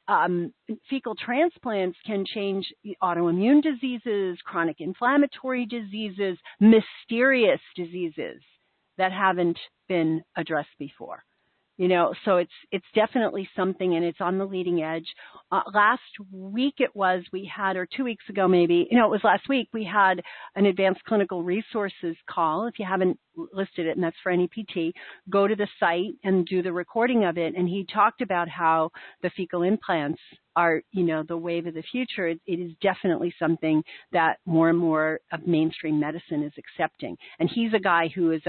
fecal transplants can change autoimmune diseases, chronic inflammatory diseases, mysterious diseases that haven't been addressed before. So it's definitely something, and it's on the leading edge. Last week we had, or 2 weeks ago maybe, it was last week, we had an advanced clinical resources call. If you haven't listed it, and that's for any PT, go to the site and do the recording of it. And he talked about how the fecal implants are, the wave of the future. It is definitely something that more and more of mainstream medicine is accepting. And he's a guy who is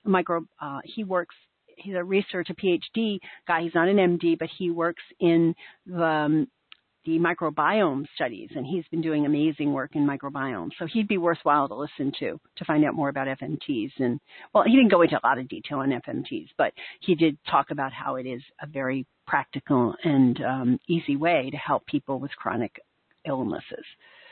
he's a PhD guy. He's not an MD, but he works in the microbiome studies, and he's been doing amazing work in microbiome. So he'd be worthwhile to listen to find out more about FMTs. And, well, he didn't go into a lot of detail on FMTs, but he did talk about how it is a very practical and easy way to help people with chronic illnesses.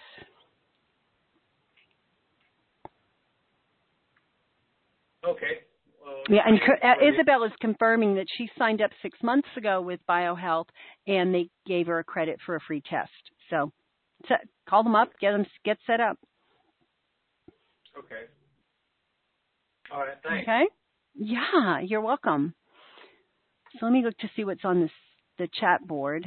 Okay. Yeah, and Isabel is confirming that she signed up 6 months ago with BioHealth, and they gave her a credit for a free test. So call them up, get set up. Okay. All right, thanks. Okay. Yeah, you're welcome. So let me look to see what's on the chat board.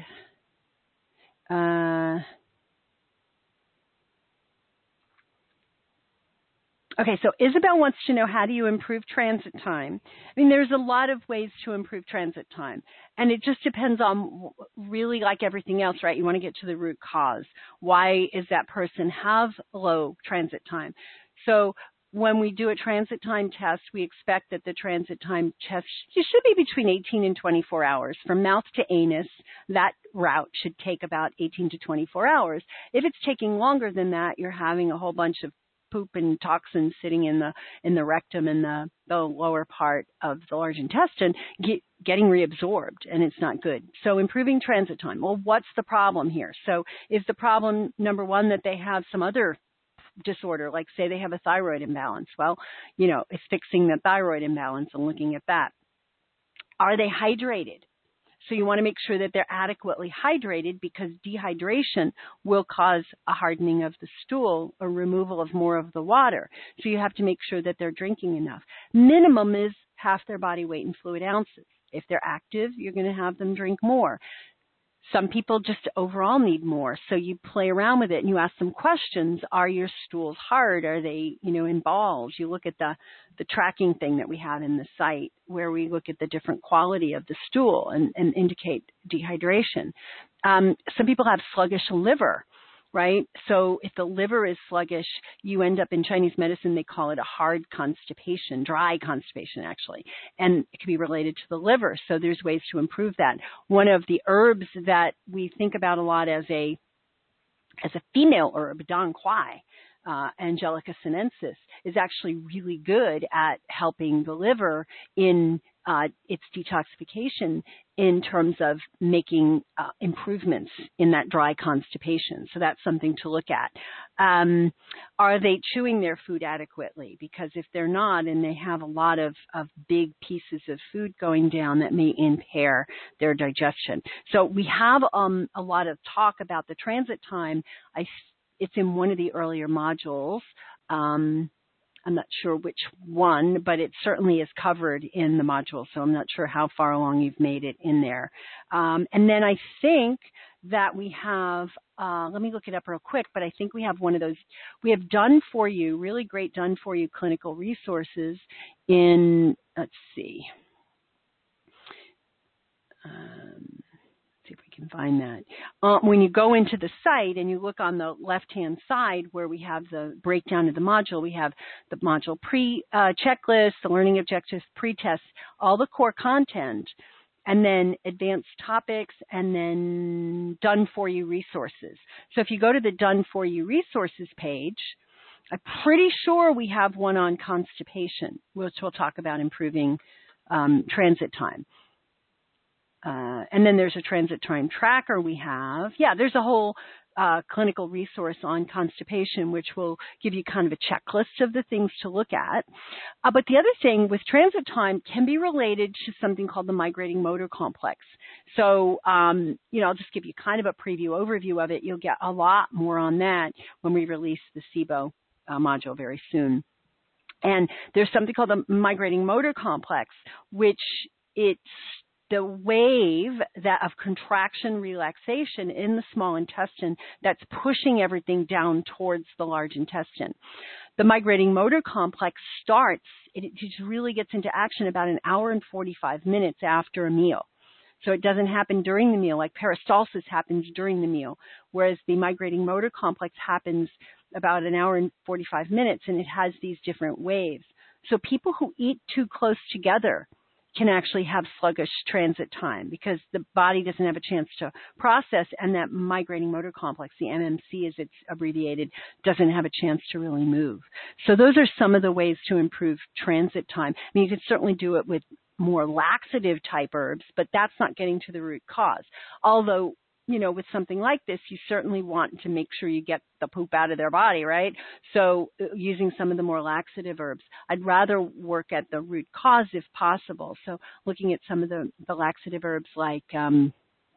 Okay, so Isabel wants to know, how do you improve transit time? I mean, there's a lot of ways to improve transit time, and it just depends on, really like everything else, right? You want to get to the root cause. Why is that person have low transit time? So when we do a transit time test, we expect that the transit time test should be between 18 and 24 hours. From mouth to anus, that route should take about 18 to 24 hours. If it's taking longer than that, you're having a whole bunch of poop and toxins sitting in the rectum and the lower part of the large intestine getting reabsorbed, and it's not good. So improving transit time. Well, what's the problem here? So is the problem, number one, that they have some other disorder, like say they have a thyroid imbalance? Well, it's fixing the thyroid imbalance and looking at that. Are they hydrated? So you want to make sure that they're adequately hydrated, because dehydration will cause a hardening of the stool or removal of more of the water. So you have to make sure that they're drinking enough. Minimum is half their body weight in fluid ounces. If they're active, you're going to have them drink more. Some people just overall need more. So you play around with it and you ask them questions. Are your stools hard? Are they, in balls? You look at the tracking thing that we have in the site, where we look at the different quality of the stool and indicate dehydration. Some people have sluggish liver, right? So if the liver is sluggish, you end up, in Chinese medicine, they call it a hard constipation, dry constipation actually, and it can be related to the liver. So there's ways to improve that. One of the herbs that we think about a lot as a female herb, Dong Quai, Angelica sinensis, is actually really good at helping the liver in its detoxification in terms of making improvements in that dry constipation. So that's something to look at. Are they chewing their food adequately? Because if they're not, and they have a lot of big pieces of food going down, that may impair their digestion. So we have a lot of talk about the transit time. It's in one of the earlier modules. I'm not sure which one, but it certainly is covered in the module, so I'm not sure how far along you've made it in there. And then I think that we have, let me look it up real quick, but I think we have one of those. We have done for you, really great done for you clinical resources in, let's see. See if we can find that. When you go into the site and you look on the left-hand side where we have the breakdown of the module, we have the module checklist, the learning objectives, pre-tests, all the core content, and then advanced topics, and then done for you resources. So if you go to the done for you resources page, I'm pretty sure we have one on constipation, which we'll talk about improving transit time. And then there's a transit time tracker we have. Yeah, there's a whole clinical resource on constipation, which will give you kind of a checklist of the things to look at. But the other thing with transit time can be related to something called the migrating motor complex. So, I'll just give you kind of a preview overview of it. You'll get a lot more on that when we release the SIBO module very soon. And there's something called the migrating motor complex, which it's the wave of contraction relaxation in the small intestine that's pushing everything down towards the large intestine. The migrating motor complex starts, it just really gets into action about an hour and 45 minutes after a meal. So it doesn't happen during the meal, like peristalsis happens during the meal, whereas the migrating motor complex happens about an hour and 45 minutes, and it has these different waves. So people who eat too close together can actually have sluggish transit time because the body doesn't have a chance to process, and that migrating motor complex, the MMC as it's abbreviated, doesn't have a chance to really move. So those are some of the ways to improve transit time. I mean, you can certainly do it with more laxative type herbs, but that's not getting to the root cause. Although, with something like this, you certainly want to make sure you get the poop out of their body, right? So using some of the more laxative herbs, I'd rather work at the root cause if possible. So looking at some of the laxative herbs like, senna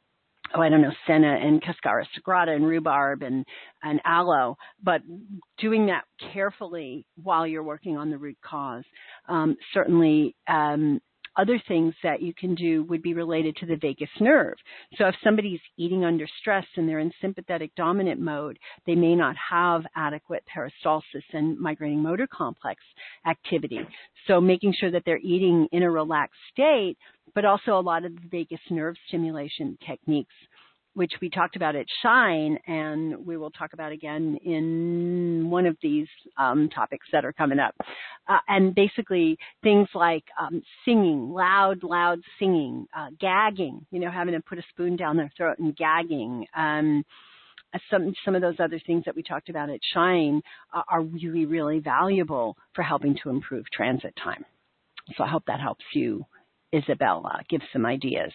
and Cascara sagrada and rhubarb and aloe, but doing that carefully while you're working on the root cause. Certainly, other things that you can do would be related to the vagus nerve. So if somebody's eating under stress and they're in sympathetic dominant mode, they may not have adequate peristalsis and migrating motor complex activity. So making sure that they're eating in a relaxed state, but also a lot of the vagus nerve stimulation techniques, which we talked about at Shine, and we will talk about again in one of these topics that are coming up. And basically things like singing, loud singing, gagging, having to put a spoon down their throat and gagging, some of those other things that we talked about at Shine are really, really valuable for helping to improve transit time. So I hope that helps you, Isabella, give some ideas.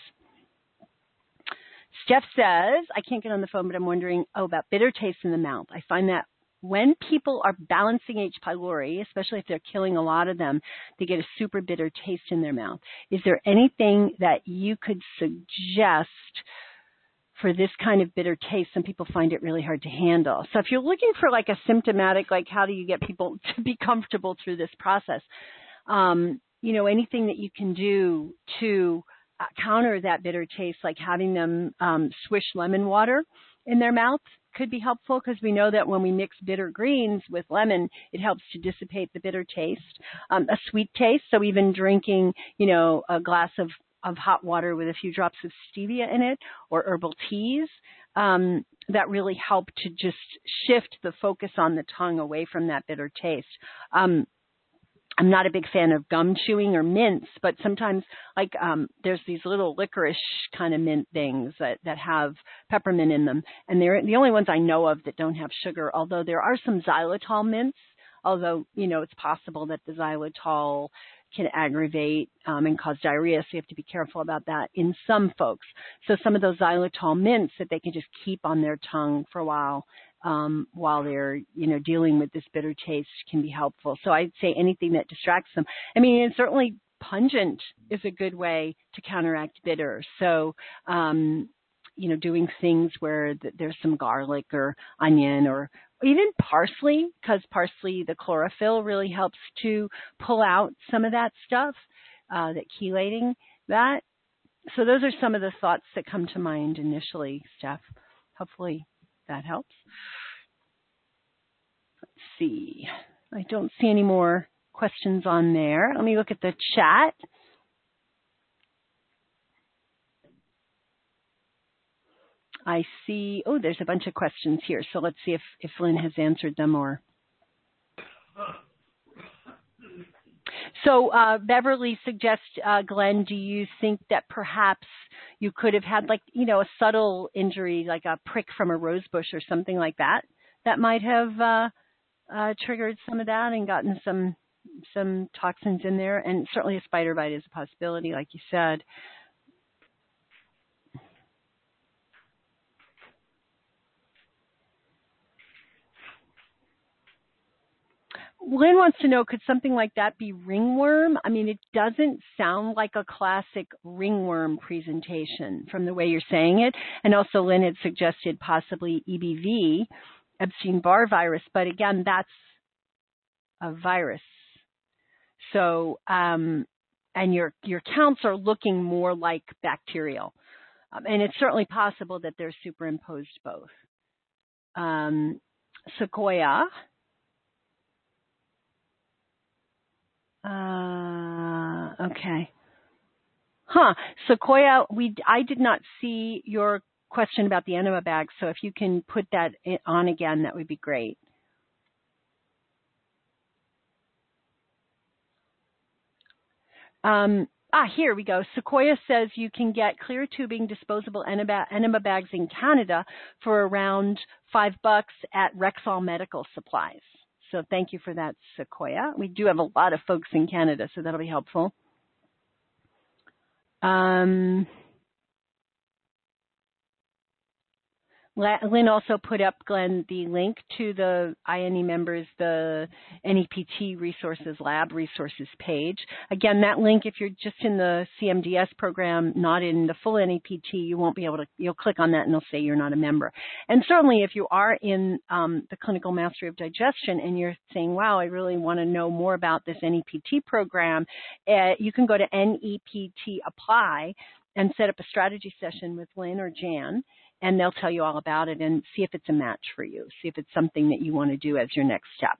Steph says, I can't get on the phone, but I'm wondering, about bitter taste in the mouth. I find that when people are balancing H. pylori, especially if they're killing a lot of them, they get a super bitter taste in their mouth. Is there anything that you could suggest for this kind of bitter taste? Some people find it really hard to handle. So if you're looking for like a symptomatic, like how do you get people to be comfortable through this process, anything that you can do to counter that bitter taste, like having them swish lemon water in their mouth could be helpful, because we know that when we mix bitter greens with lemon, it helps to dissipate the bitter taste. A sweet taste, so even drinking, a glass of hot water with a few drops of stevia in it, or herbal teas, that really help to just shift the focus on the tongue away from that bitter taste. I'm not a big fan of gum chewing or mints, but sometimes there's these little licorice kind of mint things that have peppermint in them. And they're the only ones I know of that don't have sugar, although there are some xylitol mints, although, it's possible that the xylitol can aggravate and cause diarrhea, so you have to be careful about that in some folks. So some of those xylitol mints that they can just keep on their tongue for a while they're, dealing with this bitter taste can be helpful. So I'd say anything that distracts them. I mean, and certainly pungent is a good way to counteract bitter. So, doing things where there's some garlic or onion or even parsley, because parsley, the chlorophyll really helps to pull out some of that stuff, that chelating that. So those are some of the thoughts that come to mind initially, Steph. Hopefully that helps. Let's see. I don't see any more questions on there. Let me look at the chat. I see, there's a bunch of questions here. So let's see if Lynn has answered them or. So Beverly suggests, Glenn, do you think that perhaps you could have had a subtle injury, like a prick from a rose bush or something like that, that might have triggered some of that and gotten some toxins in there? And certainly a spider bite is a possibility, like you said. Lynn wants to know, could something like that be ringworm? I mean, it doesn't sound like a classic ringworm presentation from the way you're saying it. And also Lynn had suggested possibly EBV, Epstein-Barr virus, but again, that's a virus. So, and your counts are looking more like bacterial. And it's certainly possible that they're superimposed both. Sequoia. Okay. Sequoia, I did not see your question about the enema bag, so if you can put that on again, that would be great. Here we go. Sequoia says you can get clear tubing disposable enema bags in Canada for around $5 at Rexall Medical Supplies. So thank you for that, Sequoia. We do have a lot of folks in Canada, so that'll be helpful. Lynn also put up, Glenn, the link to the INE members, the NEPT resources, lab resources page. Again, that link, if you're just in the CMDS program, not in the full NEPT, you won't be able to, you'll click on that and it'll say you're not a member. And certainly if you are in the Clinical Mastery of Digestion and you're saying, wow, I really want to know more about this NEPT program, you can go to NEPT Apply and set up a strategy session with Lynn or Jan, and they'll tell you all about it and see if it's a match for you, see if it's something that you want to do as your next step.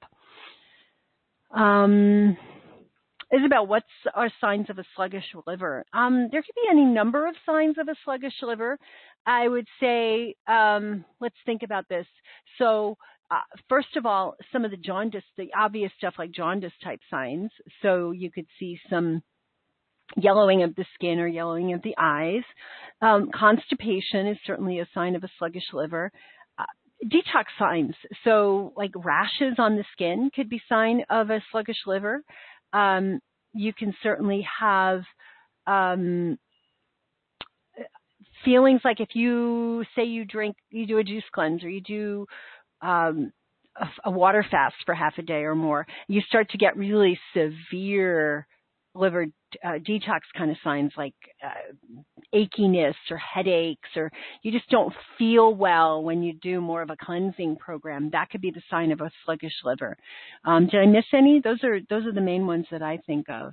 Isabel, what's our signs of a sluggish liver? There could be any number of signs of a sluggish liver. I would say, let's think about this. So first of all, some of the jaundice, the obvious stuff like jaundice type signs. So you could see some yellowing of the skin or yellowing of the eyes. Constipation is certainly a sign of a sluggish liver. detox signs. So like rashes on the skin could be sign of a sluggish liver. You can certainly have feelings like if you say you do a juice cleanse or you do a water fast for half a day or more, you start to get really severe liver detox kind of signs like achiness or headaches, or you just don't feel well when you do more of a cleansing program. That could be the sign of a sluggish liver. Did I miss any? Those are the main ones that I think of.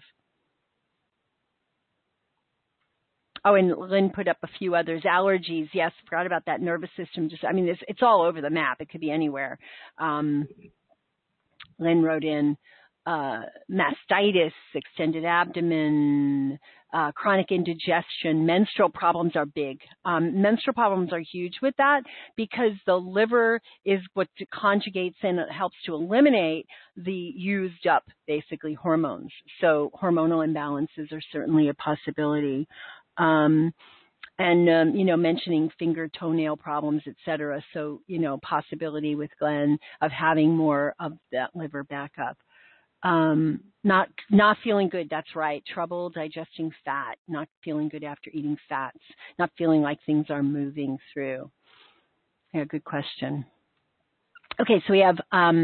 Oh, and Lynn put up a few others. Allergies, yes, forgot about that. Nervous system, it's all over the map. It could be anywhere. Lynn wrote in mastitis, extended abdomen, chronic indigestion. Menstrual problems are big. Menstrual problems are huge with that because the liver is what conjugates and it helps to eliminate the used up, basically, hormones. So hormonal imbalances are certainly a possibility. Mentioning finger, toenail problems, et cetera. So, possibility with Glenn of having more of that liver backup. Not feeling good. That's right. Trouble digesting fat, not feeling good after eating fats, not feeling like things are moving through. Yeah, good question. Okay. So we have,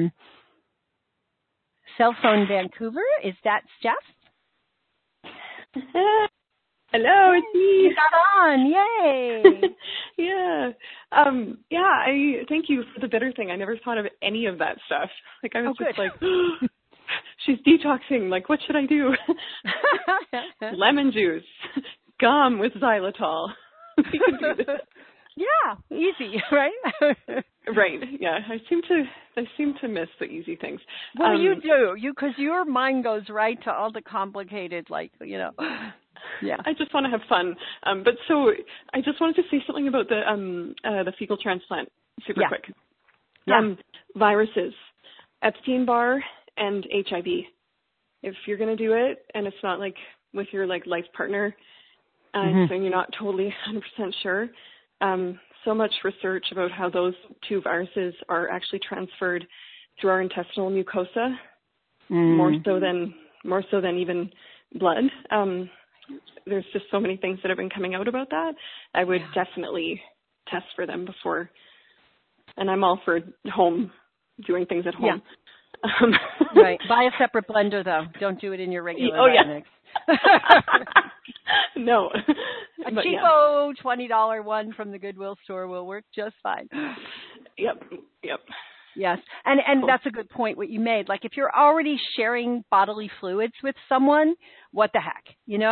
Cell Phone Vancouver. Is that Steph? Hello, it's me. You got on, yay! Yeah. I thank you for the bitter thing. I never thought of any of that stuff. Like I was just like, she's detoxing. Like, what should I do? Lemon juice, gum with xylitol. We can do this. Yeah, easy, right? Right. Yeah. I seem to miss the easy things. Well, you do. Because your mind goes right to all the complicated, Yeah. I just want to have fun. But so I just wanted to say something about the fecal transplant super quick. Yeah. Viruses, Epstein-Barr and HIV. If you're going to do it and it's not like with your life partner, so you're not totally 100% sure, so much research about how those two viruses are actually transferred through our intestinal mucosa, more so than even blood. There's just so many things that have been coming out about that. I would definitely test for them before. And I'm all for doing things at home. Yeah. Right. Buy a separate blender, though. Don't do it in your regular mix. No. A cheapo $20 one from the Goodwill store will work just fine. Yep. Yes. And cool. That's a good point what you made. Like if you're already sharing bodily fluids with someone, what the heck,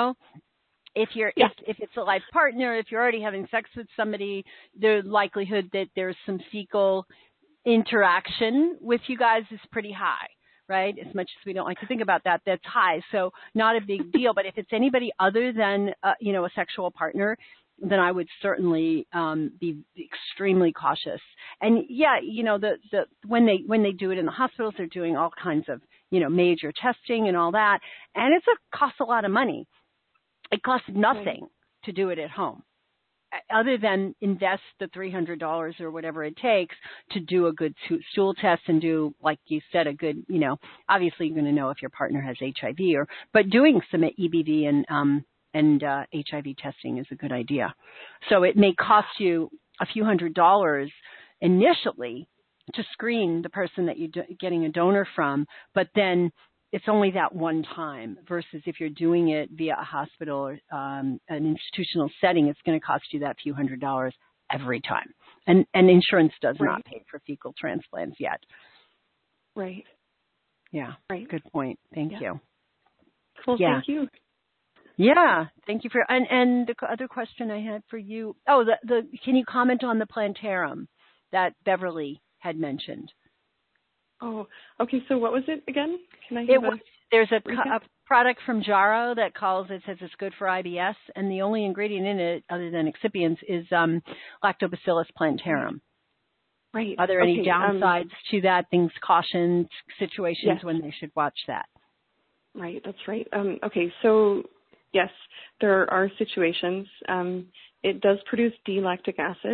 If it's a life partner, if you're already having sex with somebody, the likelihood that there's some fecal interaction with you guys is pretty high, right? As much as we don't like to think about that, that's high. So not a big deal. But if it's anybody other than, a sexual partner, then I would certainly be extremely cautious. And when they do it in the hospitals, they're doing all kinds of, major testing and all that. And it costs a lot of money. It costs nothing to do it at home, other than invest the $300 or whatever it takes to do a good stool test and do, like you said, a good, obviously you're going to know if your partner has HIV but doing some EBV and HIV testing is a good idea. So it may cost you a few $100s initially to screen the person that you're getting a donor from, but then it's only that one time versus if you're doing it via a hospital or an institutional setting, it's going to cost you that few $100s every time. And insurance does not pay for fecal transplants yet. Right. Yeah. Right. Good point. Thank you. Cool. Yeah. Thank you. Yeah. Thank you and the other question I had for you. Oh, can you comment on the plantarum that Beverly had mentioned? Oh, okay. So what was it again? Can I there's a product from Jarrow that says it's good for IBS, and the only ingredient in it, other than excipients, is Lactobacillus plantarum. Right. Are there any downsides to that? Things, cautions, situations when they should watch that? Right. That's right. Okay. So yes, there are situations. It does produce D-lactic acid.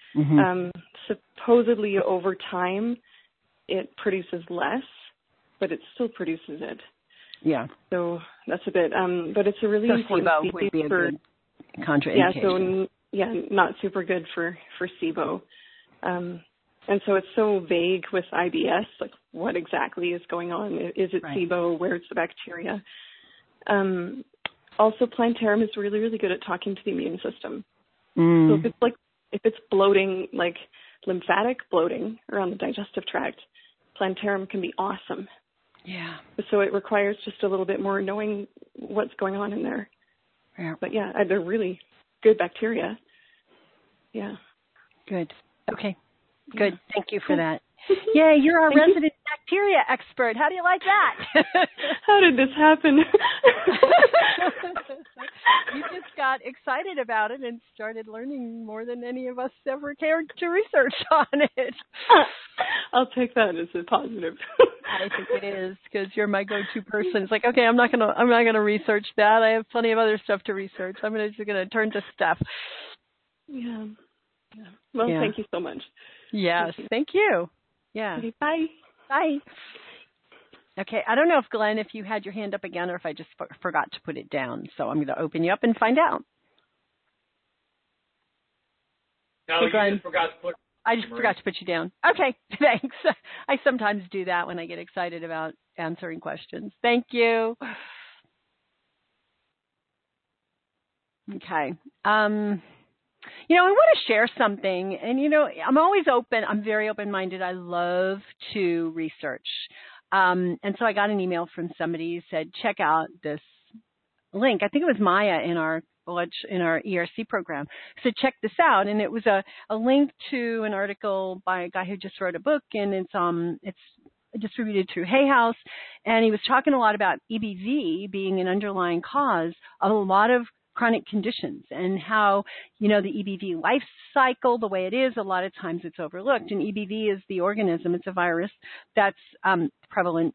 Mm-hmm. Supposedly over time, it produces less, but it still produces it. Yeah. So that's a bit, but it's a really important SIBO species would be a for, good contraindication. not super good for SIBO. And so it's so vague with IBS, like what exactly is going on? Is it right. SIBO? Where's the bacteria? Also, Plantarum is really, really good at talking to the immune system. So if it's bloating, like lymphatic bloating around the digestive tract, Plantarum can be awesome. Yeah. So it requires just a little bit more knowing what's going on in there. Yeah. But yeah, they're really good bacteria. Yeah. Good. Okay. Good. Yeah. Thank you for that. Yeah, you're our resident bacteria expert. How do you like that? How did this happen? You just got excited about it and started learning more than any of us ever cared to research on it. I'll take that as a positive. I think it is, because you're my go-to person. It's like, okay, I'm not gonna research that. I have plenty of other stuff to research. I'm just gonna turn to stuff. Yeah. Well, thank you so much. Yes, thank you. Yeah. Okay, bye. Bye. Okay, I don't know if Glenn, if you had your hand up again, or if I just forgot to put it down. So I'm going to open you up and find out. No, hey, Glenn. you just forgot to put. I just forgot to put you down. Okay, thanks. I sometimes do that when I get excited about answering questions. Thank you. Okay. I want to share something, and, I'm always open. I'm very open-minded. I love to research. And so I got an email from somebody who said, check out this link. I think it was Maya in our ERC program. So check this out. And it was a link to an article by a guy who just wrote a book, and it's distributed through Hay House. And he was talking a lot about EBV being an underlying cause of a lot of chronic conditions, and how, the EBV life cycle, the way it is, a lot of times it's overlooked. And EBV is the organism, it's a virus that's prevalent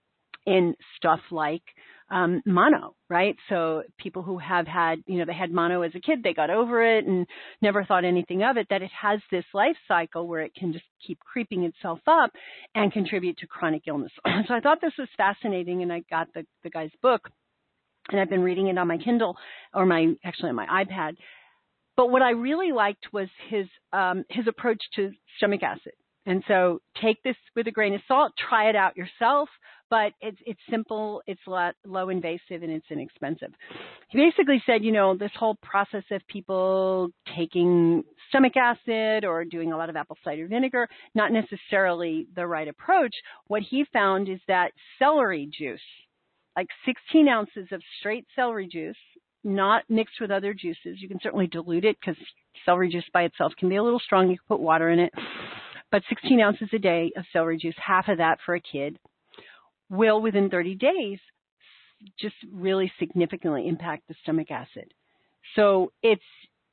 in stuff like mono, right? So people who have had, they had mono as a kid, they got over it and never thought anything of it, that it has this life cycle where it can just keep creeping itself up and contribute to chronic illness. So I thought this was fascinating, and I got the guy's book. And I've been reading it on my Kindle, or on my iPad. But what I really liked was his approach to stomach acid. And so take this with a grain of salt, try it out yourself, but it's simple, it's low invasive, and it's inexpensive. He basically said, this whole process of people taking stomach acid or doing a lot of apple cider vinegar, not necessarily the right approach. What he found is that celery juice, like 16 ounces of straight celery juice, not mixed with other juices. You can certainly dilute it, because celery juice by itself can be a little strong. You can put water in it. But 16 ounces a day of celery juice, half of that for a kid, will within 30 days just really significantly impact the stomach acid. So it's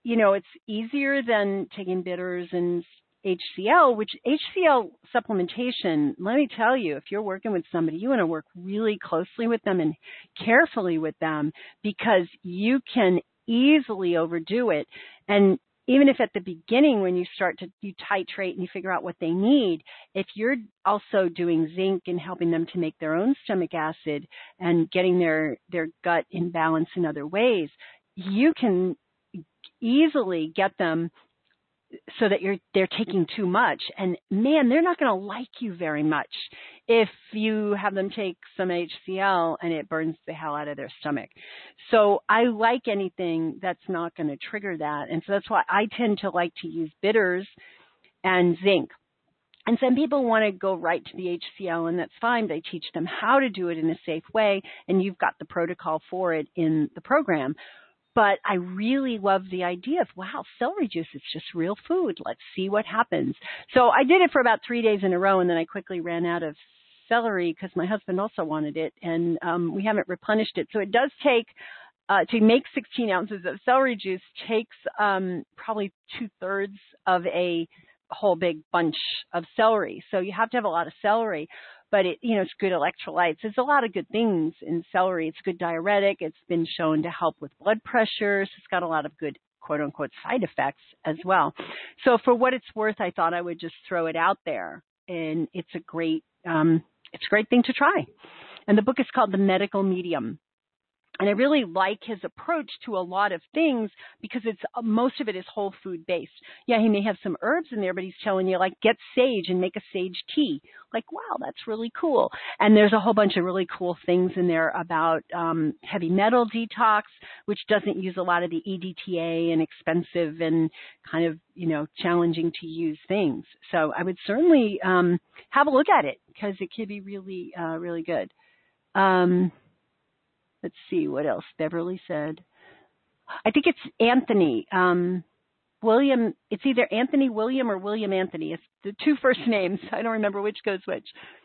easier than taking bitters and HCl, which HCl supplementation, let me tell you, if you're working with somebody, you want to work really closely with them and carefully with them, because you can easily overdo it. And even if at the beginning, when you titrate and you figure out what they need, if you're also doing zinc and helping them to make their own stomach acid and getting their gut in balance in other ways, you can easily get them so that they're taking too much. And man, they're not going to like you very much if you have them take some HCl and it burns the hell out of their stomach. So I like anything that's not going to trigger that. And so that's why I tend to like to use bitters and zinc. And some people want to go right to the HCl, and that's fine. They teach them how to do it in a safe way, and you've got the protocol for it in the program. But I really love the idea of, wow, celery juice is just real food. Let's see what happens. So I did it for about 3 days in a row, and then I quickly ran out of celery because my husband also wanted it, and we haven't replenished it. So it does take, to make 16 ounces of celery juice takes probably 2/3 of a whole big bunch of celery. So you have to have a lot of celery. But it's good electrolytes. There's a lot of good things in celery. It's a good diuretic. It's been shown to help with blood pressure. So it's got a lot of good quote unquote side effects as well. So for what it's worth, I thought I would just throw it out there, and it's a great thing to try. And the book is called The Medical Medium. And I really like his approach to a lot of things because most of it is whole food based. Yeah, he may have some herbs in there, but he's telling you, like, get sage and make a sage tea. Like, wow, that's really cool. And there's a whole bunch of really cool things in there about heavy metal detox, which doesn't use a lot of the EDTA and expensive and kind of, challenging to use things. So I would certainly have a look at it because it could be really, really good. Let's see what else Beverly said. I think it's Anthony. William, it's either Anthony William or William Anthony. It's the two first names. I don't remember which goes which.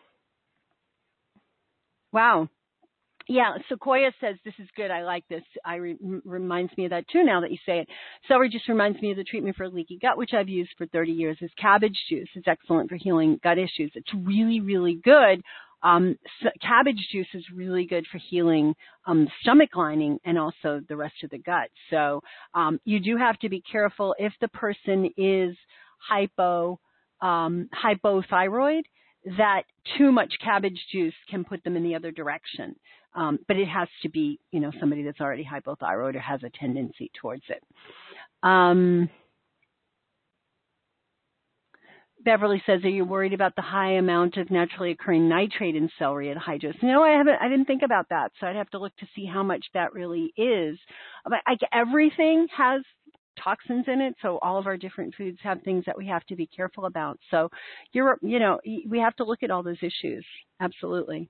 Wow. Yeah, Sequoia says, this is good. I like this. Reminds me of that too now that you say it. Celery just reminds me of the treatment for leaky gut, which I've used for 30 years. Is cabbage juice. It's excellent for healing gut issues. It's really, really good. Cabbage juice is really good for healing stomach lining and also the rest of the gut. So you do have to be careful if the person is hypothyroid, that too much cabbage juice can put them in the other direction. But it has to be, somebody that's already hypothyroid or has a tendency towards it. Beverly says, are you worried about the high amount of naturally occurring nitrate in celery at high dose? No, I didn't think about that. So I'd have to look to see how much that really is. But everything has toxins in it. So all of our different foods have things that we have to be careful about. So we have to look at all those issues. Absolutely.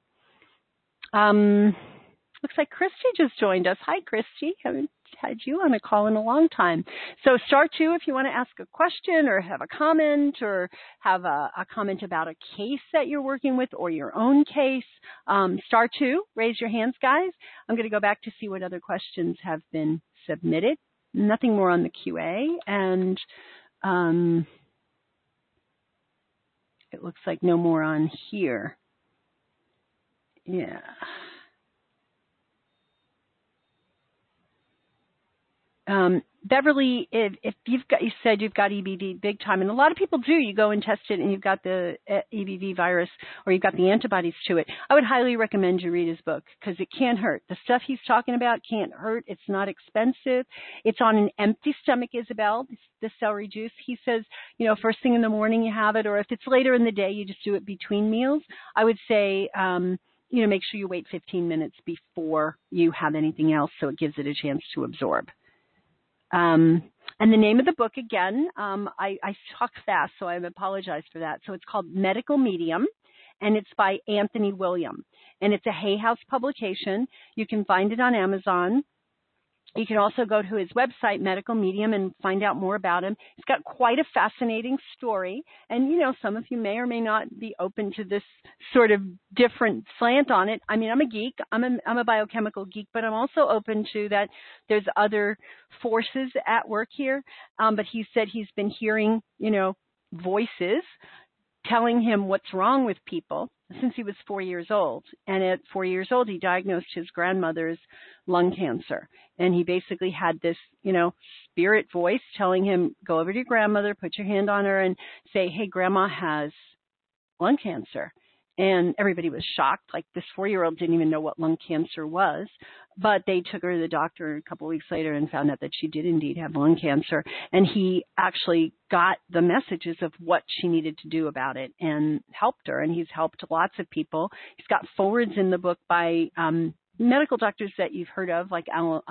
Looks like Christy just joined us. Hi, Christy. Haven't had you on a call in a long time. So star 2 if you want to ask a question or have a comment or have a comment about a case that you're working with or your own case. Star 2, raise your hands, guys. I'm going to go back to see what other questions have been submitted. Nothing more on the QA. And it looks like no more on here. Yeah. Beverly, if you said you've got EBV big time, and a lot of people do, you go and test it and you've got the EBV virus or you've got the antibodies to it, I would highly recommend you read his book because it can't hurt. The stuff he's talking about can't hurt. It's not expensive. It's on an empty stomach, Isabel, the celery juice. He says, first thing in the morning you have it, or if it's later in the day, you just do it between meals. I would say, make sure you wait 15 minutes before you have anything else so it gives it a chance to absorb. And the name of the book, again, I talk fast, so I apologize for that. So it's called Medical Medium, and it's by Anthony William. And it's a Hay House publication. You can find it on Amazon. You can also go to his website, Medical Medium, and find out more about him. He's got quite a fascinating story. And, some of you may or may not be open to this sort of different slant on it. I mean, I'm a geek. I'm a biochemical geek, but I'm also open to that there's other forces at work here. But he said he's been hearing, voices telling him what's wrong with people since he was 4 years old. And at 4 years old, he diagnosed his grandmother's lung cancer. And he basically had this, spirit voice telling him, go over to your grandmother, put your hand on her and say, hey, grandma has lung cancer. And everybody was shocked. Like, this 4-year-old didn't even know what lung cancer was. But they took her to the doctor a couple of weeks later and found out that she did indeed have lung cancer. And he actually got the messages of what she needed to do about it and helped her. And he's helped lots of people. He's got forwards in the book by medical doctors that you've heard of, like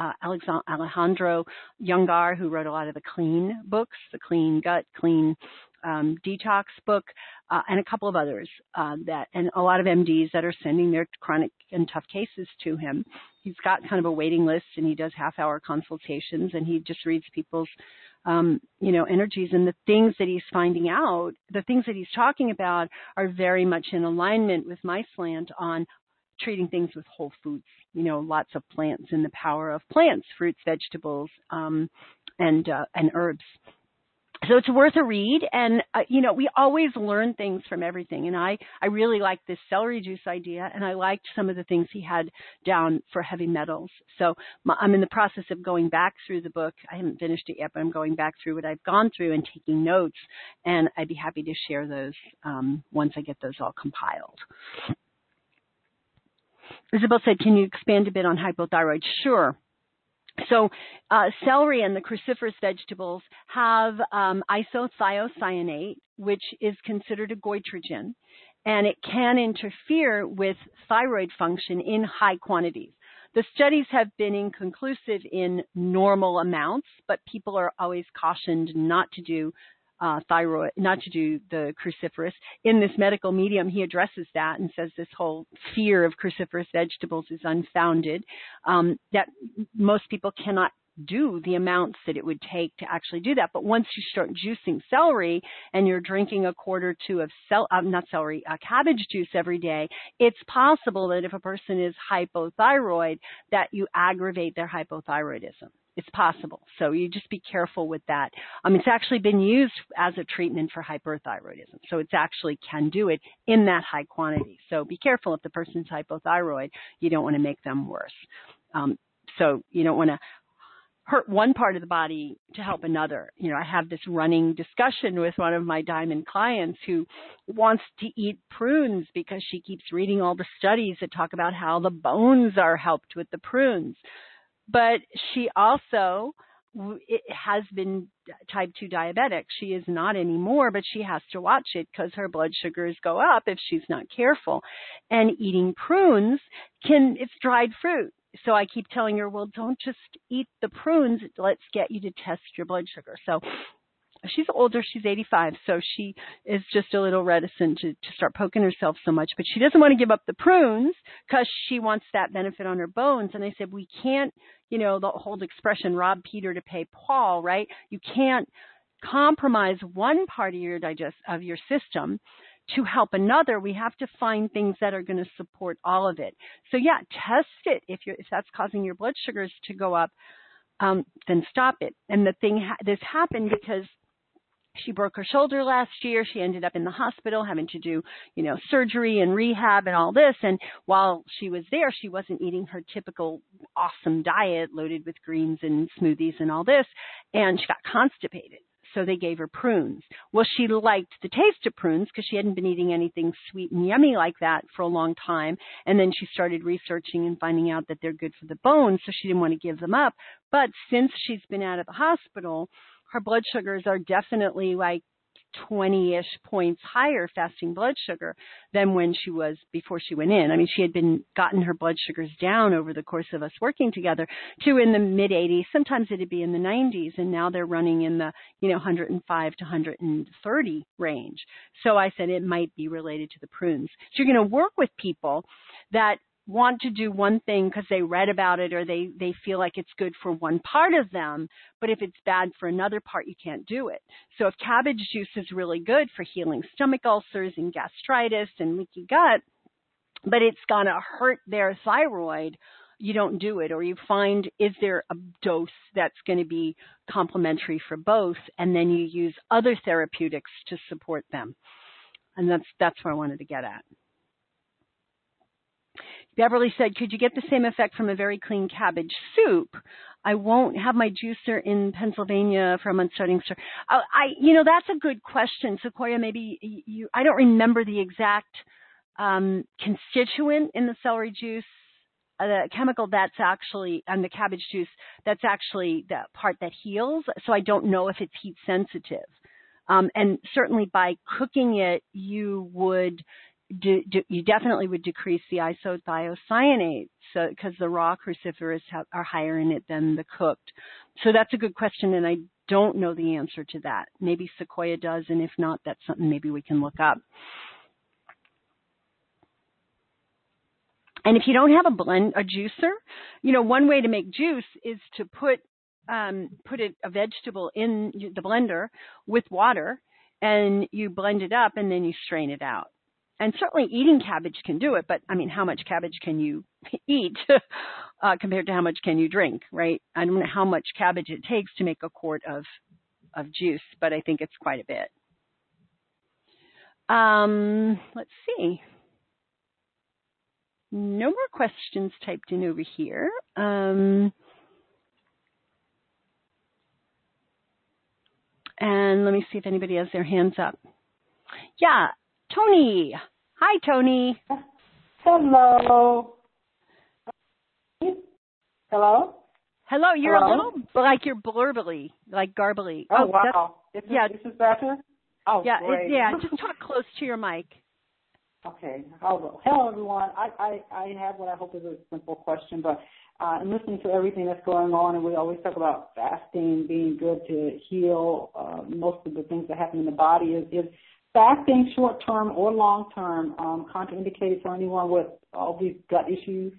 Alejandro Jungar, who wrote a lot of the clean books, the Clean Gut, Clean Detox book, and a couple of others and a lot of MDs that are sending their chronic and tough cases to him. He's got kind of a waiting list, and he does half-hour consultations, and he just reads people's, energies. And the things that he's finding out, the things that he's talking about are very much in alignment with my slant on treating things with whole foods, lots of plants and the power of plants, fruits, vegetables, and herbs. So it's worth a read, and we always learn things from everything. And I really liked this celery juice idea, and I liked some of the things he had down for heavy metals. So I'm in the process of going back through the book. I haven't finished it yet, but I'm going back through what I've gone through and taking notes, and I'd be happy to share those once I get those all compiled. Isabel said, "Can you expand a bit on hypothyroid?" Sure. So celery and the cruciferous vegetables have isothiocyanate, which is considered a goitrogen, and it can interfere with thyroid function in high quantities. The studies have been inconclusive in normal amounts, but people are always cautioned not to do the cruciferous. In this medical medium, he addresses that and says this whole fear of cruciferous vegetables is unfounded, that most people cannot do the amounts that it would take to actually do that. But once you start juicing celery and you're drinking a quart or two of cabbage juice every day, it's possible that if a person is hypothyroid, that you aggravate their hypothyroidism. It's possible. So you just be careful with that. It's actually been used as a treatment for hyperthyroidism. So it's actually can do it in that high quantity. So be careful if the person's hypothyroid. You don't want to make them worse. So you don't want to hurt one part of the body to help another. I have this running discussion with one of my diamond clients who wants to eat prunes because she keeps reading all the studies that talk about how the bones are helped with the prunes. But she also has been type 2 diabetic. She is not anymore, but she has to watch it because her blood sugars go up if she's not careful. And eating prunes it's dried fruit. So I keep telling her, well, don't just eat the prunes. Let's get you to test your blood sugar. So she's older. She's 85. So she is just a little reticent to start poking herself so much. But she doesn't want to give up the prunes because she wants that benefit on her bones. And I said, we can't, the whole expression, rob Peter to pay Paul, right? You can't compromise one part of your system to help another. We have to find things that are going to support all of it. So yeah, test it. If that's causing your blood sugars to go up, then stop it. And this happened because she broke her shoulder last year. She ended up in the hospital having to do, surgery and rehab and all this. And while she was there, she wasn't eating her typical awesome diet loaded with greens and smoothies and all this. And she got constipated. So they gave her prunes. Well, she liked the taste of prunes because she hadn't been eating anything sweet and yummy like that for a long time. And then she started researching and finding out that they're good for the bones, so she didn't want to give them up. But since she's been out of the hospital, her blood sugars are definitely like 20-ish points higher fasting blood sugar than before she went in. She had gotten her blood sugars down over the course of us working together to in the mid 80s. Sometimes it'd be in the 90s, and now they're running in the 105 to 130 range. So I said it might be related to the prunes. So you're going to work with people that want to do one thing because they read about it or they feel like it's good for one part of them, but if it's bad for another part, you can't do it. So if cabbage juice is really good for healing stomach ulcers and gastritis and leaky gut, but it's going to hurt their thyroid, you don't do it. Or you find, is there a dose that's going to be complementary for both, and then you use other therapeutics to support them. And that's where I wanted to get at. Beverly said, could you get the same effect from a very clean cabbage soup? I won't have my juicer in Pennsylvania for a month starting. That's a good question. Sequoia, maybe I don't remember the exact constituent in the celery juice, the chemical that's actually, and the cabbage juice, that's actually the part that heals. So I don't know if it's heat sensitive. And certainly by cooking it, you definitely would decrease the isothiocyanate, so because the raw cruciferous are higher in it than the cooked. So that's a good question, and I don't know the answer to that. Maybe Sequoia does, and if not, that's something maybe we can look up. And if you don't have a juicer, one way to make juice is to put a vegetable in the blender with water, and you blend it up, and then you strain it out. And certainly eating cabbage can do it, but how much cabbage can you eat compared to how much can you drink, right? I don't know how much cabbage it takes to make a quart of of juice, but I think it's quite a bit. Let's see. No more questions typed in over here. And let me see if anybody has their hands up. Yeah, Tony. Hi, Tony. Hello. Hello? Hello, you're Hello? a little, like you're blurbly, like garbly. Oh, wow. This is better? Oh, yeah, great. just talk close to your mic. Okay. Hello, everyone. I have what I hope is a simple question, but in listening to everything that's going on, and we always talk about fasting being good to heal most of the things that happen in the body. Is fasting short-term or long-term contraindicated for anyone with all these gut issues?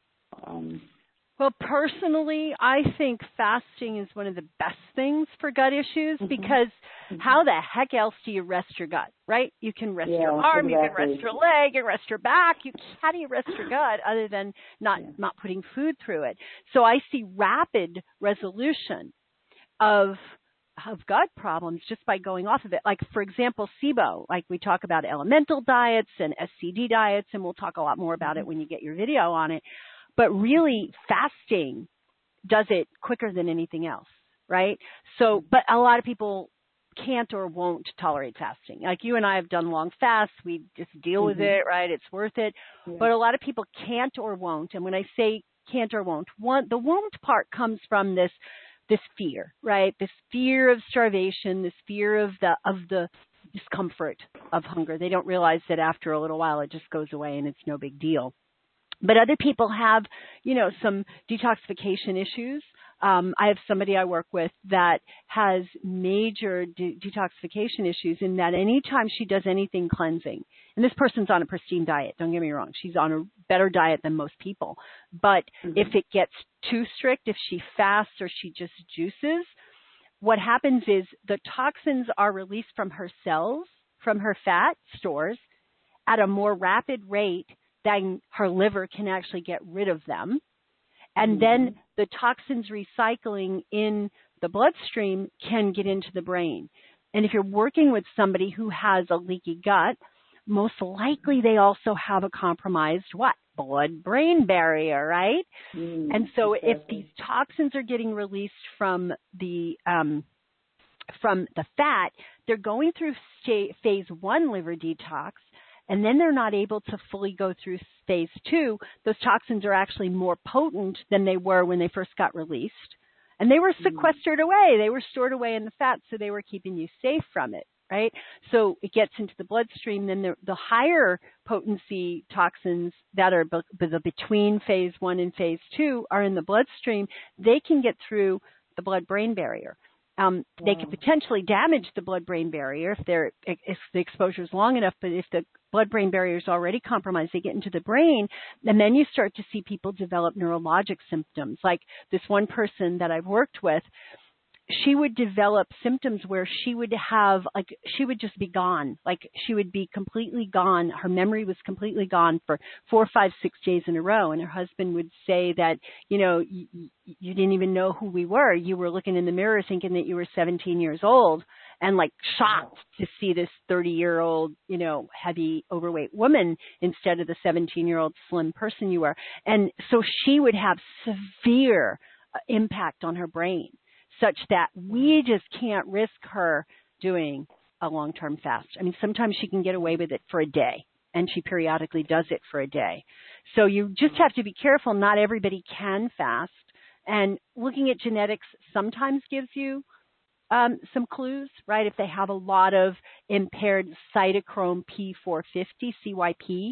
Well, personally, I think fasting is one of the best things for gut issues because how the heck else do you rest your gut, right? You can rest your arm, exactly. you can rest your leg, you can rest your back. How do you rest your gut other than not putting food through it? So I see rapid resolution of gut problems just by going off of it. Like, for example, SIBO, like we talk about elemental diets and SCD diets, and we'll talk a lot more about it when you get your video on it. But really, fasting does it quicker than anything else, right? So, but a lot of people can't or won't tolerate fasting. Like you and I have done long fasts. We just deal with it, right? It's worth it. Yeah. But a lot of people can't or won't. And when I say can't or won't, the won't part comes from this fear, right? This fear of starvation, this fear of the discomfort of hunger. They don't realize that after a little while it just goes away and it's no big deal. But other people have, some detoxification issues. I have somebody I work with that has major detoxification issues in that anytime she does anything cleansing, and this person's on a pristine diet, don't get me wrong, she's on a better diet than most people. But if it gets too strict, if she fasts or she just juices, what happens is the toxins are released from her cells, from her fat stores at a more rapid rate than her liver can actually get rid of them. And then the toxins recycling in the bloodstream can get into the brain. And if you're working with somebody who has a leaky gut, most likely they also have a compromised blood-brain barrier, right? And so if these toxins are getting released from the fat, they're going through phase 1 liver detox, and then they're not able to fully go through phase 2. Those toxins are actually more potent than they were when they first got released. And they were sequestered away. They were stored away in the fat, so they were keeping you safe from it, right? So it gets into the bloodstream. Then the higher potency toxins that are between phase 1 and phase 2 are in the bloodstream. They can get through the blood-brain barrier. They could potentially damage the blood-brain barrier if the exposure is long enough, but if the blood-brain barrier is already compromised, they get into the brain, and then you start to see people develop neurologic symptoms. Like this one person that I've worked with, she would develop symptoms where she would just be gone. Like she would be completely gone. Her memory was completely gone for 4, 5, 6 days in a row. And her husband would say that, you didn't even know who we were. You were looking in the mirror thinking that you were 17 years old and like shocked to see this 30-year-old, heavy, overweight woman instead of the 17-year-old slim person you were. And so she would have severe impact on her brain, such that we just can't risk her doing a long-term fast. I mean, sometimes she can get away with it for a day, and she periodically does it for a day. So you just have to be careful. Not everybody can fast. And looking at genetics sometimes gives you some clues, right? If they have a lot of impaired cytochrome P450, CYP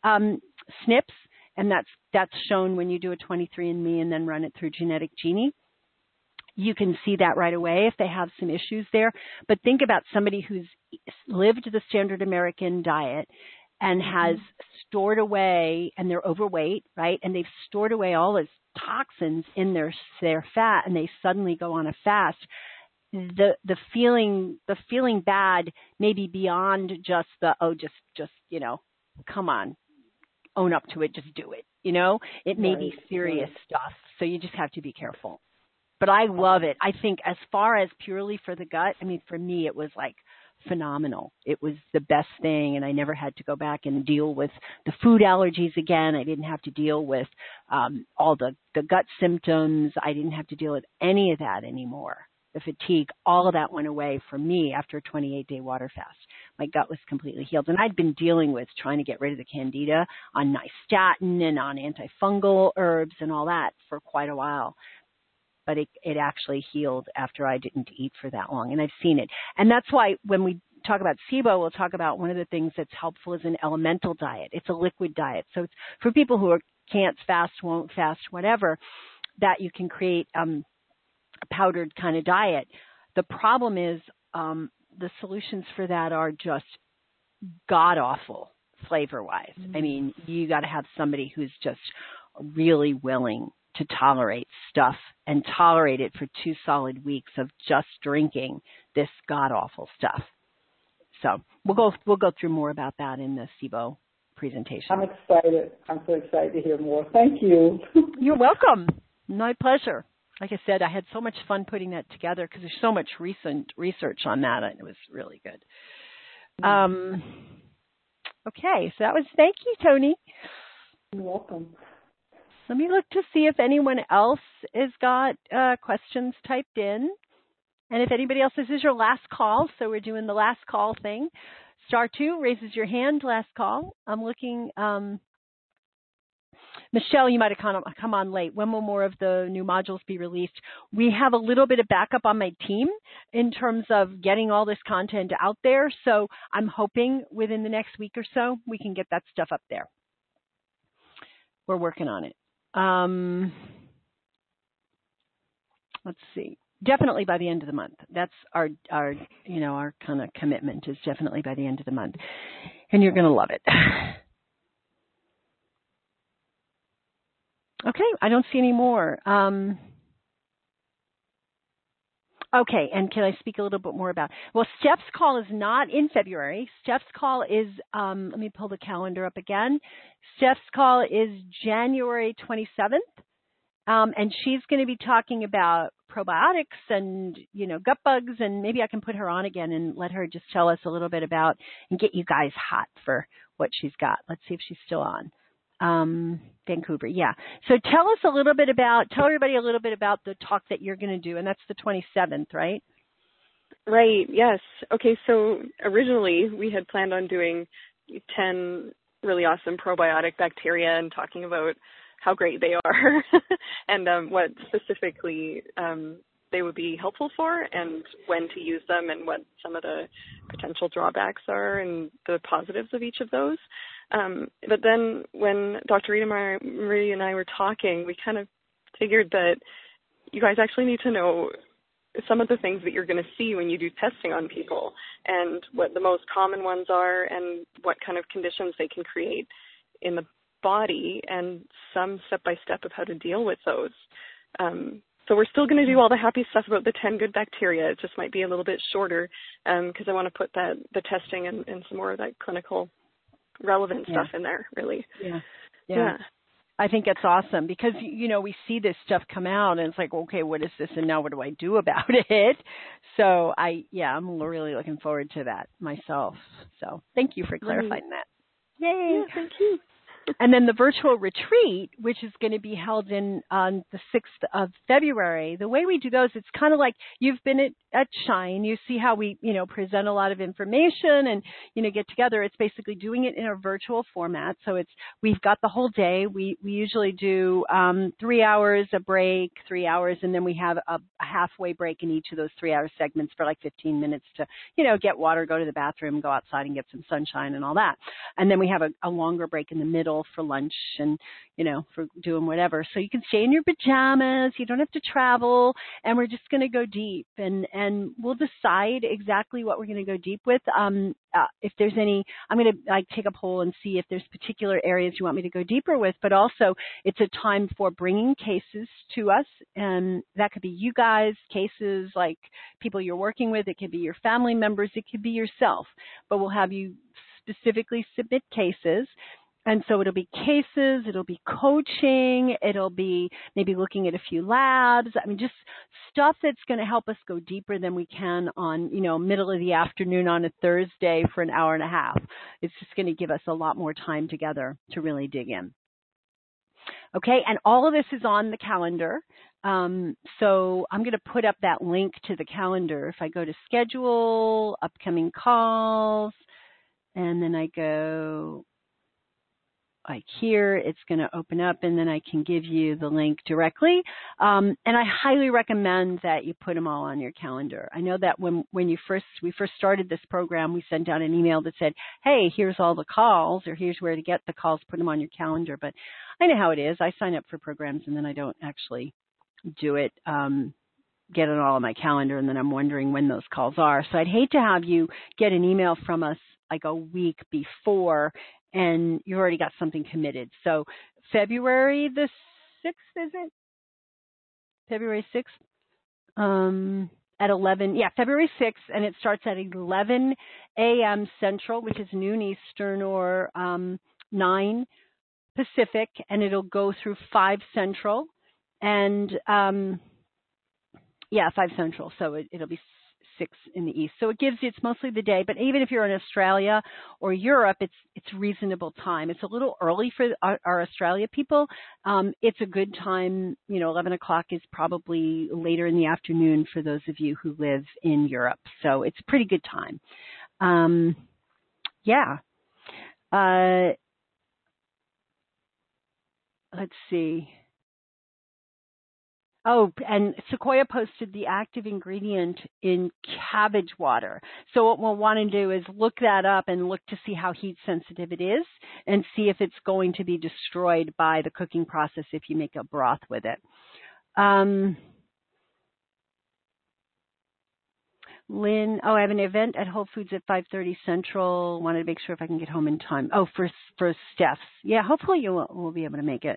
SNPs, and that's shown when you do a 23andMe and then run it through Genetic Genie. You can see that right away if they have some issues there. But think about somebody who's lived the standard American diet and has stored away, and they're overweight, right? And they've stored away all this toxins in their fat, and they suddenly go on a fast. The feeling bad may be beyond just come on, own up to it, just do it. It may be serious stuff. So you just have to be careful. But I love it. I think as far as purely for the gut, I mean, for me, it was like phenomenal. It was the best thing, and I never had to go back and deal with the food allergies again. I didn't have to deal with all the gut symptoms. I didn't have to deal with any of that anymore. The fatigue, all of that went away for me after a 28-day water fast. My gut was completely healed. And I'd been dealing with trying to get rid of the candida on nystatin and on antifungal herbs and all that for quite a while. But it actually healed after I didn't eat for that long. And I've seen it. And that's why when we talk about SIBO, we'll talk about one of the things that's helpful is an elemental diet. It's a liquid diet. So it's for people who can't fast, won't fast, whatever, that you can create powdered kind of diet. The problem is the solutions for that are just god-awful flavor-wise. Mm-hmm. I mean, you got to have somebody who's just really willing to tolerate stuff and tolerate it for 2 solid weeks of just drinking this god-awful stuff. So we'll go through more about that in the SIBO presentation. I'm excited. I'm so excited to hear more. Thank you. You're welcome. My pleasure. Like I said, I had so much fun putting that together because there's so much recent research on that, and it was really good. Okay, so that was, thank you, Tony. You're welcome. Let me look to see if anyone else has got questions typed in. And if anybody else, this is your last call, so we're doing the last call thing. *2 raises your hand, last call. I'm looking... Michelle, you might have come on late. When will more of the new modules be released? We have a little bit of backup on my team in terms of getting all this content out there. So I'm hoping within the next week or so, we can get that stuff up there. We're working on it. Let's see. Definitely by the end of the month. That's our kind of commitment is definitely by the end of the month. And you're going to love it. Okay, I don't see any more. Okay, and can I speak a little bit more about? Well, Steph's call is not in February. Steph's call is, let me pull the calendar up again. Steph's call is January 27th, and she's going to be talking about probiotics and, gut bugs, and maybe I can put her on again and let her just tell us a little bit about and get you guys hot for what she's got. Let's see if she's still on. Vancouver, yeah. So tell everybody a little bit about the talk that you're going to do, and that's the 27th, right? Right, yes. Okay, so originally we had planned on doing 10 really awesome probiotic bacteria and talking about how great they are and what specifically they would be helpful for and when to use them and what some of the potential drawbacks are and the positives of each of those. But then when Dr. Rita Marie and I were talking, we kind of figured that you guys actually need to know some of the things that you're going to see when you do testing on people and what the most common ones are and what kind of conditions they can create in the body and some step-by-step of how to deal with those. So we're still going to do all the happy stuff about the 10 good bacteria. It just might be a little bit shorter because I want to put the testing and some more of that clinical relevant stuff in there, really. Yeah. I think it's awesome because, we see this stuff come out and it's like, okay, what is this? And now what do I do about it? So I'm really looking forward to that myself. So thank you for clarifying that. Yay. Yeah, thank you. And then the virtual retreat, which is going to be held on the 6th of February, the way we do those, it's kind of like you've been at Shine. You see how we, present a lot of information and, get together. It's basically doing it in a virtual format. So we've got the whole day. We usually do 3 hours, a break, 3 hours, and then we have a halfway break in each of those 3-hour segments for like 15 minutes to, get water, go to the bathroom, go outside and get some sunshine and all that. And then we have a longer break in the middle for lunch and, for doing whatever. So you can stay in your pajamas. You don't have to travel. And we're just going to go deep and we'll decide exactly what we're going to go deep with. If there's any, I'm going to take a poll and see if there's particular areas you want me to go deeper with, but also it's a time for bringing cases to us. And that could be you guys, cases like people you're working with. It could be your family members. It could be yourself, but we'll have you specifically submit cases. And so it'll be cases, it'll be coaching, it'll be maybe looking at a few labs. I mean, just stuff that's going to help us go deeper than we can on, middle of the afternoon on a Thursday for an hour and a half. It's just going to give us a lot more time together to really dig in. Okay, and all of this is on the calendar. So I'm going to put up that link to the calendar. If I go to schedule, upcoming calls, and then I go like here, it's going to open up, and then I can give you the link directly. And I highly recommend that you put them all on your calendar. I know that when we first started this program, we sent out an email that said, hey, here's all the calls, or here's where to get the calls, put them on your calendar. But I know how it is. I sign up for programs, and then I don't actually do it, get it all on my calendar, and then I'm wondering when those calls are. So I'd hate to have you get an email from us like a week before, and you've already got something committed. So February the 6th, is it? February 6th at 11. Yeah, February 6th, and it starts at 11 a.m. Central, which is noon Eastern, or 9 Pacific, and it'll go through 5 Central. And, 5 Central, so it'll be 6 in the East. So it gives you, it's mostly the day, but even if you're in Australia or Europe, it's reasonable time. It's a little early for our Australia people. It's a good time, 11 o'clock is probably later in the afternoon for those of you who live in Europe. So it's a pretty good time. Let's see. Oh, and Sequoia posted the active ingredient in cabbage water. So what we'll want to do is look that up and look to see how heat sensitive it is and see if it's going to be destroyed by the cooking process if you make a broth with it. Lynn, I have an event at Whole Foods at 5:30 Central. Wanted to make sure if I can get home in time. Oh, for Steph's. Yeah, hopefully you will be able to make it.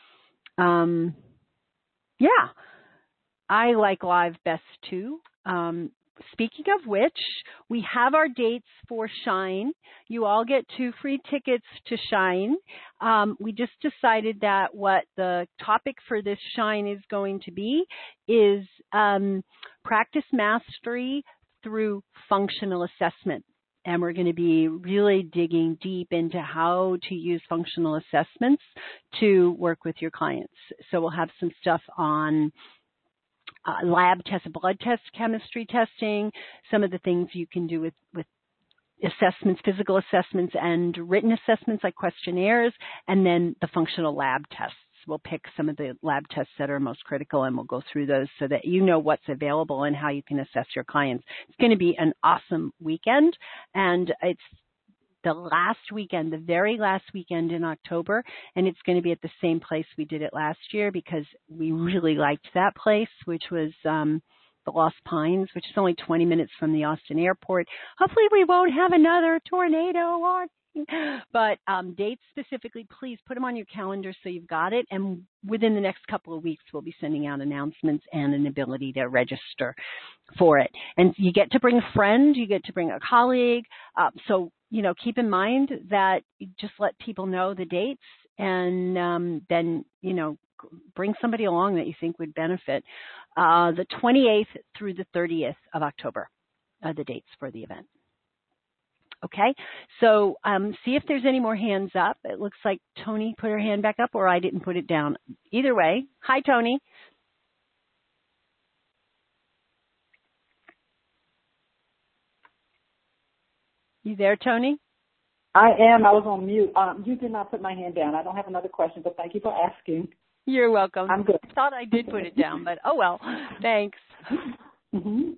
Yeah, I like live best too. Speaking of which, we have our dates for Shine. You all get 2 free tickets to Shine. We just decided that what the topic for this Shine is going to be is practice mastery through functional assessment. And we're going to be really digging deep into how to use functional assessments to work with your clients. So we'll have some stuff on lab tests, blood tests, chemistry testing, some of the things you can do with assessments, physical assessments and written assessments like questionnaires, and then the functional lab tests. We'll pick some of the lab tests that are most critical, and we'll go through those so that you know what's available and how you can assess your clients. It's going to be an awesome weekend, and it's the last weekend, the very last weekend in October, and it's going to be at the same place we did it last year because we really liked that place, which was the Lost Pines, which is only 20 minutes from the Austin airport. Hopefully we won't have another tornado or but dates specifically, please put them on your calendar so you've got it. And within the next couple of weeks, we'll be sending out announcements and an ability to register for it. And you get to bring a friend, you get to bring a colleague. So, keep in mind that you just let people know the dates and then, bring somebody along that you think would benefit. The 28th through the 30th of October are the dates for the event. Okay, so see if there's any more hands up. It looks like Tony put her hand back up, or I didn't put it down. Either way, hi, Tony. You there, Tony? I am. I was on mute. You did not put my hand down. I don't have another question, but thank you for asking. You're welcome. I'm good. I thought I did put it down, but oh well. Thanks. Mm-hmm.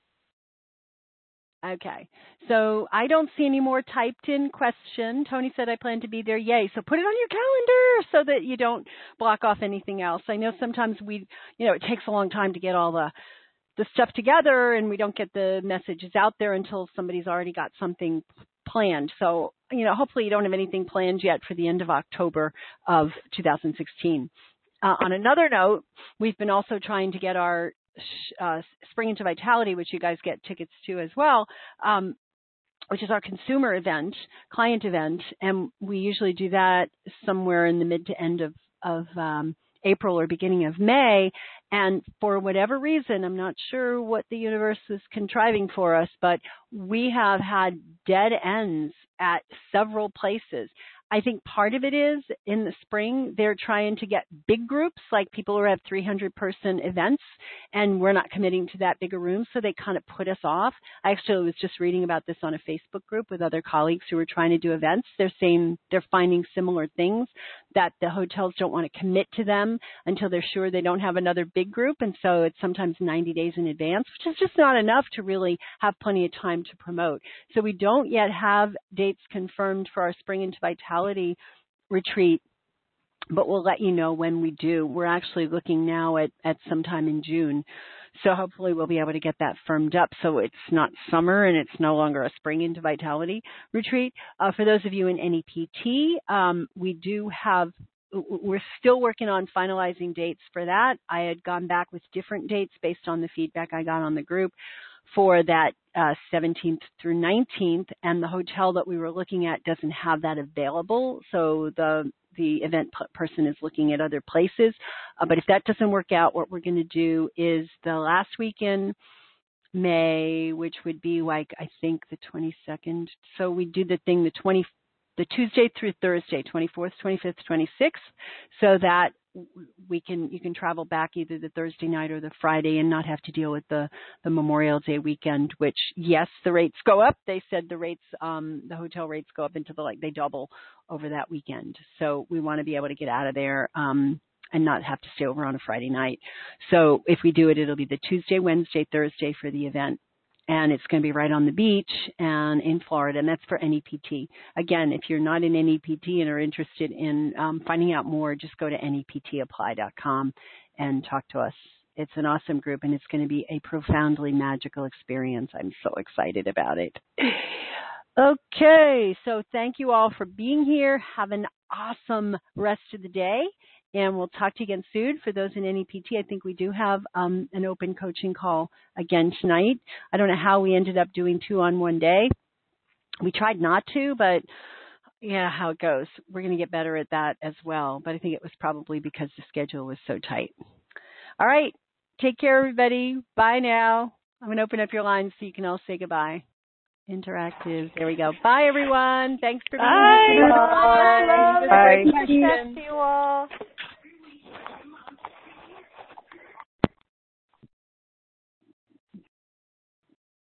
Okay, so I don't see any more typed in question. Tony said I plan to be there. Yay. So put it on your calendar so that you don't block off anything else. I know sometimes it takes a long time to get all the stuff together and we don't get the messages out there until somebody's already got something planned. So, hopefully you don't have anything planned yet for the end of October of 2016. On another note, we've been also trying to get our Spring into Vitality, which you guys get tickets to as well. which is our consumer event, client event, and we usually do that somewhere in the mid to end of April or beginning of May. And for whatever reason, I'm not sure what the universe is contriving for us, but we have had dead ends at several places. I think part of it is in the spring, they're trying to get big groups, like people who have 300-person events, and we're not committing to that bigger room, so they kind of put us off. I actually was just reading about this on a Facebook group with other colleagues who were trying to do events. They're saying they're finding similar things, that the hotels don't want to commit to them until they're sure they don't have another big group, and so it's sometimes 90 days in advance, which is just not enough to really have plenty of time to promote. So we don't yet have dates confirmed for our Spring into Vitality retreat, but we'll let you know when we do. We're actually looking now at sometime in June. So hopefully we'll be able to get that firmed up so it's not summer and it's no longer a Spring into Vitality retreat. For those of you in NEPT, we're still working on finalizing dates for that. I had gone back with different dates based on the feedback I got on the group for that 17th through 19th, and the hotel that we were looking at doesn't have that available, so the event person is looking at other places. But if that doesn't work out, what we're going to do is the last weekend, May, which would be like, I think, the 22nd. So we do the Tuesday through Thursday, 24th, 25th, 26th, so that you can travel back either the Thursday night or the Friday and not have to deal with the Memorial Day weekend, which, yes, the rates go up. They said the rates, the hotel rates go up into they double over that weekend. So we want to be able to get out of there and not have to stay over on a Friday night. So if we do it, it'll be the Tuesday, Wednesday, Thursday for the event. And it's going to be right on the beach and in Florida, and that's for NEPT. Again, if you're not in NEPT and are interested in finding out more, just go to neptapply.com and talk to us. It's an awesome group, and it's going to be a profoundly magical experience. I'm so excited about it. Okay, so thank you all for being here. Have an awesome rest of the day. And we'll talk to you again soon. For those in NEPT, I think we do have an open coaching call again tonight. I don't know how we ended up doing 2 on one day. We tried not to, but yeah, how it goes. We're going to get better at that as well. But I think it was probably because the schedule was so tight. All right. Take care, everybody. Bye now. I'm going to open up your lines so you can all say goodbye. Interactive. There we go. Bye, everyone. Thanks for being here. Bye. Bye. Bye. Bye. Bye. Bye. Bye. Bye. Bye. Bye.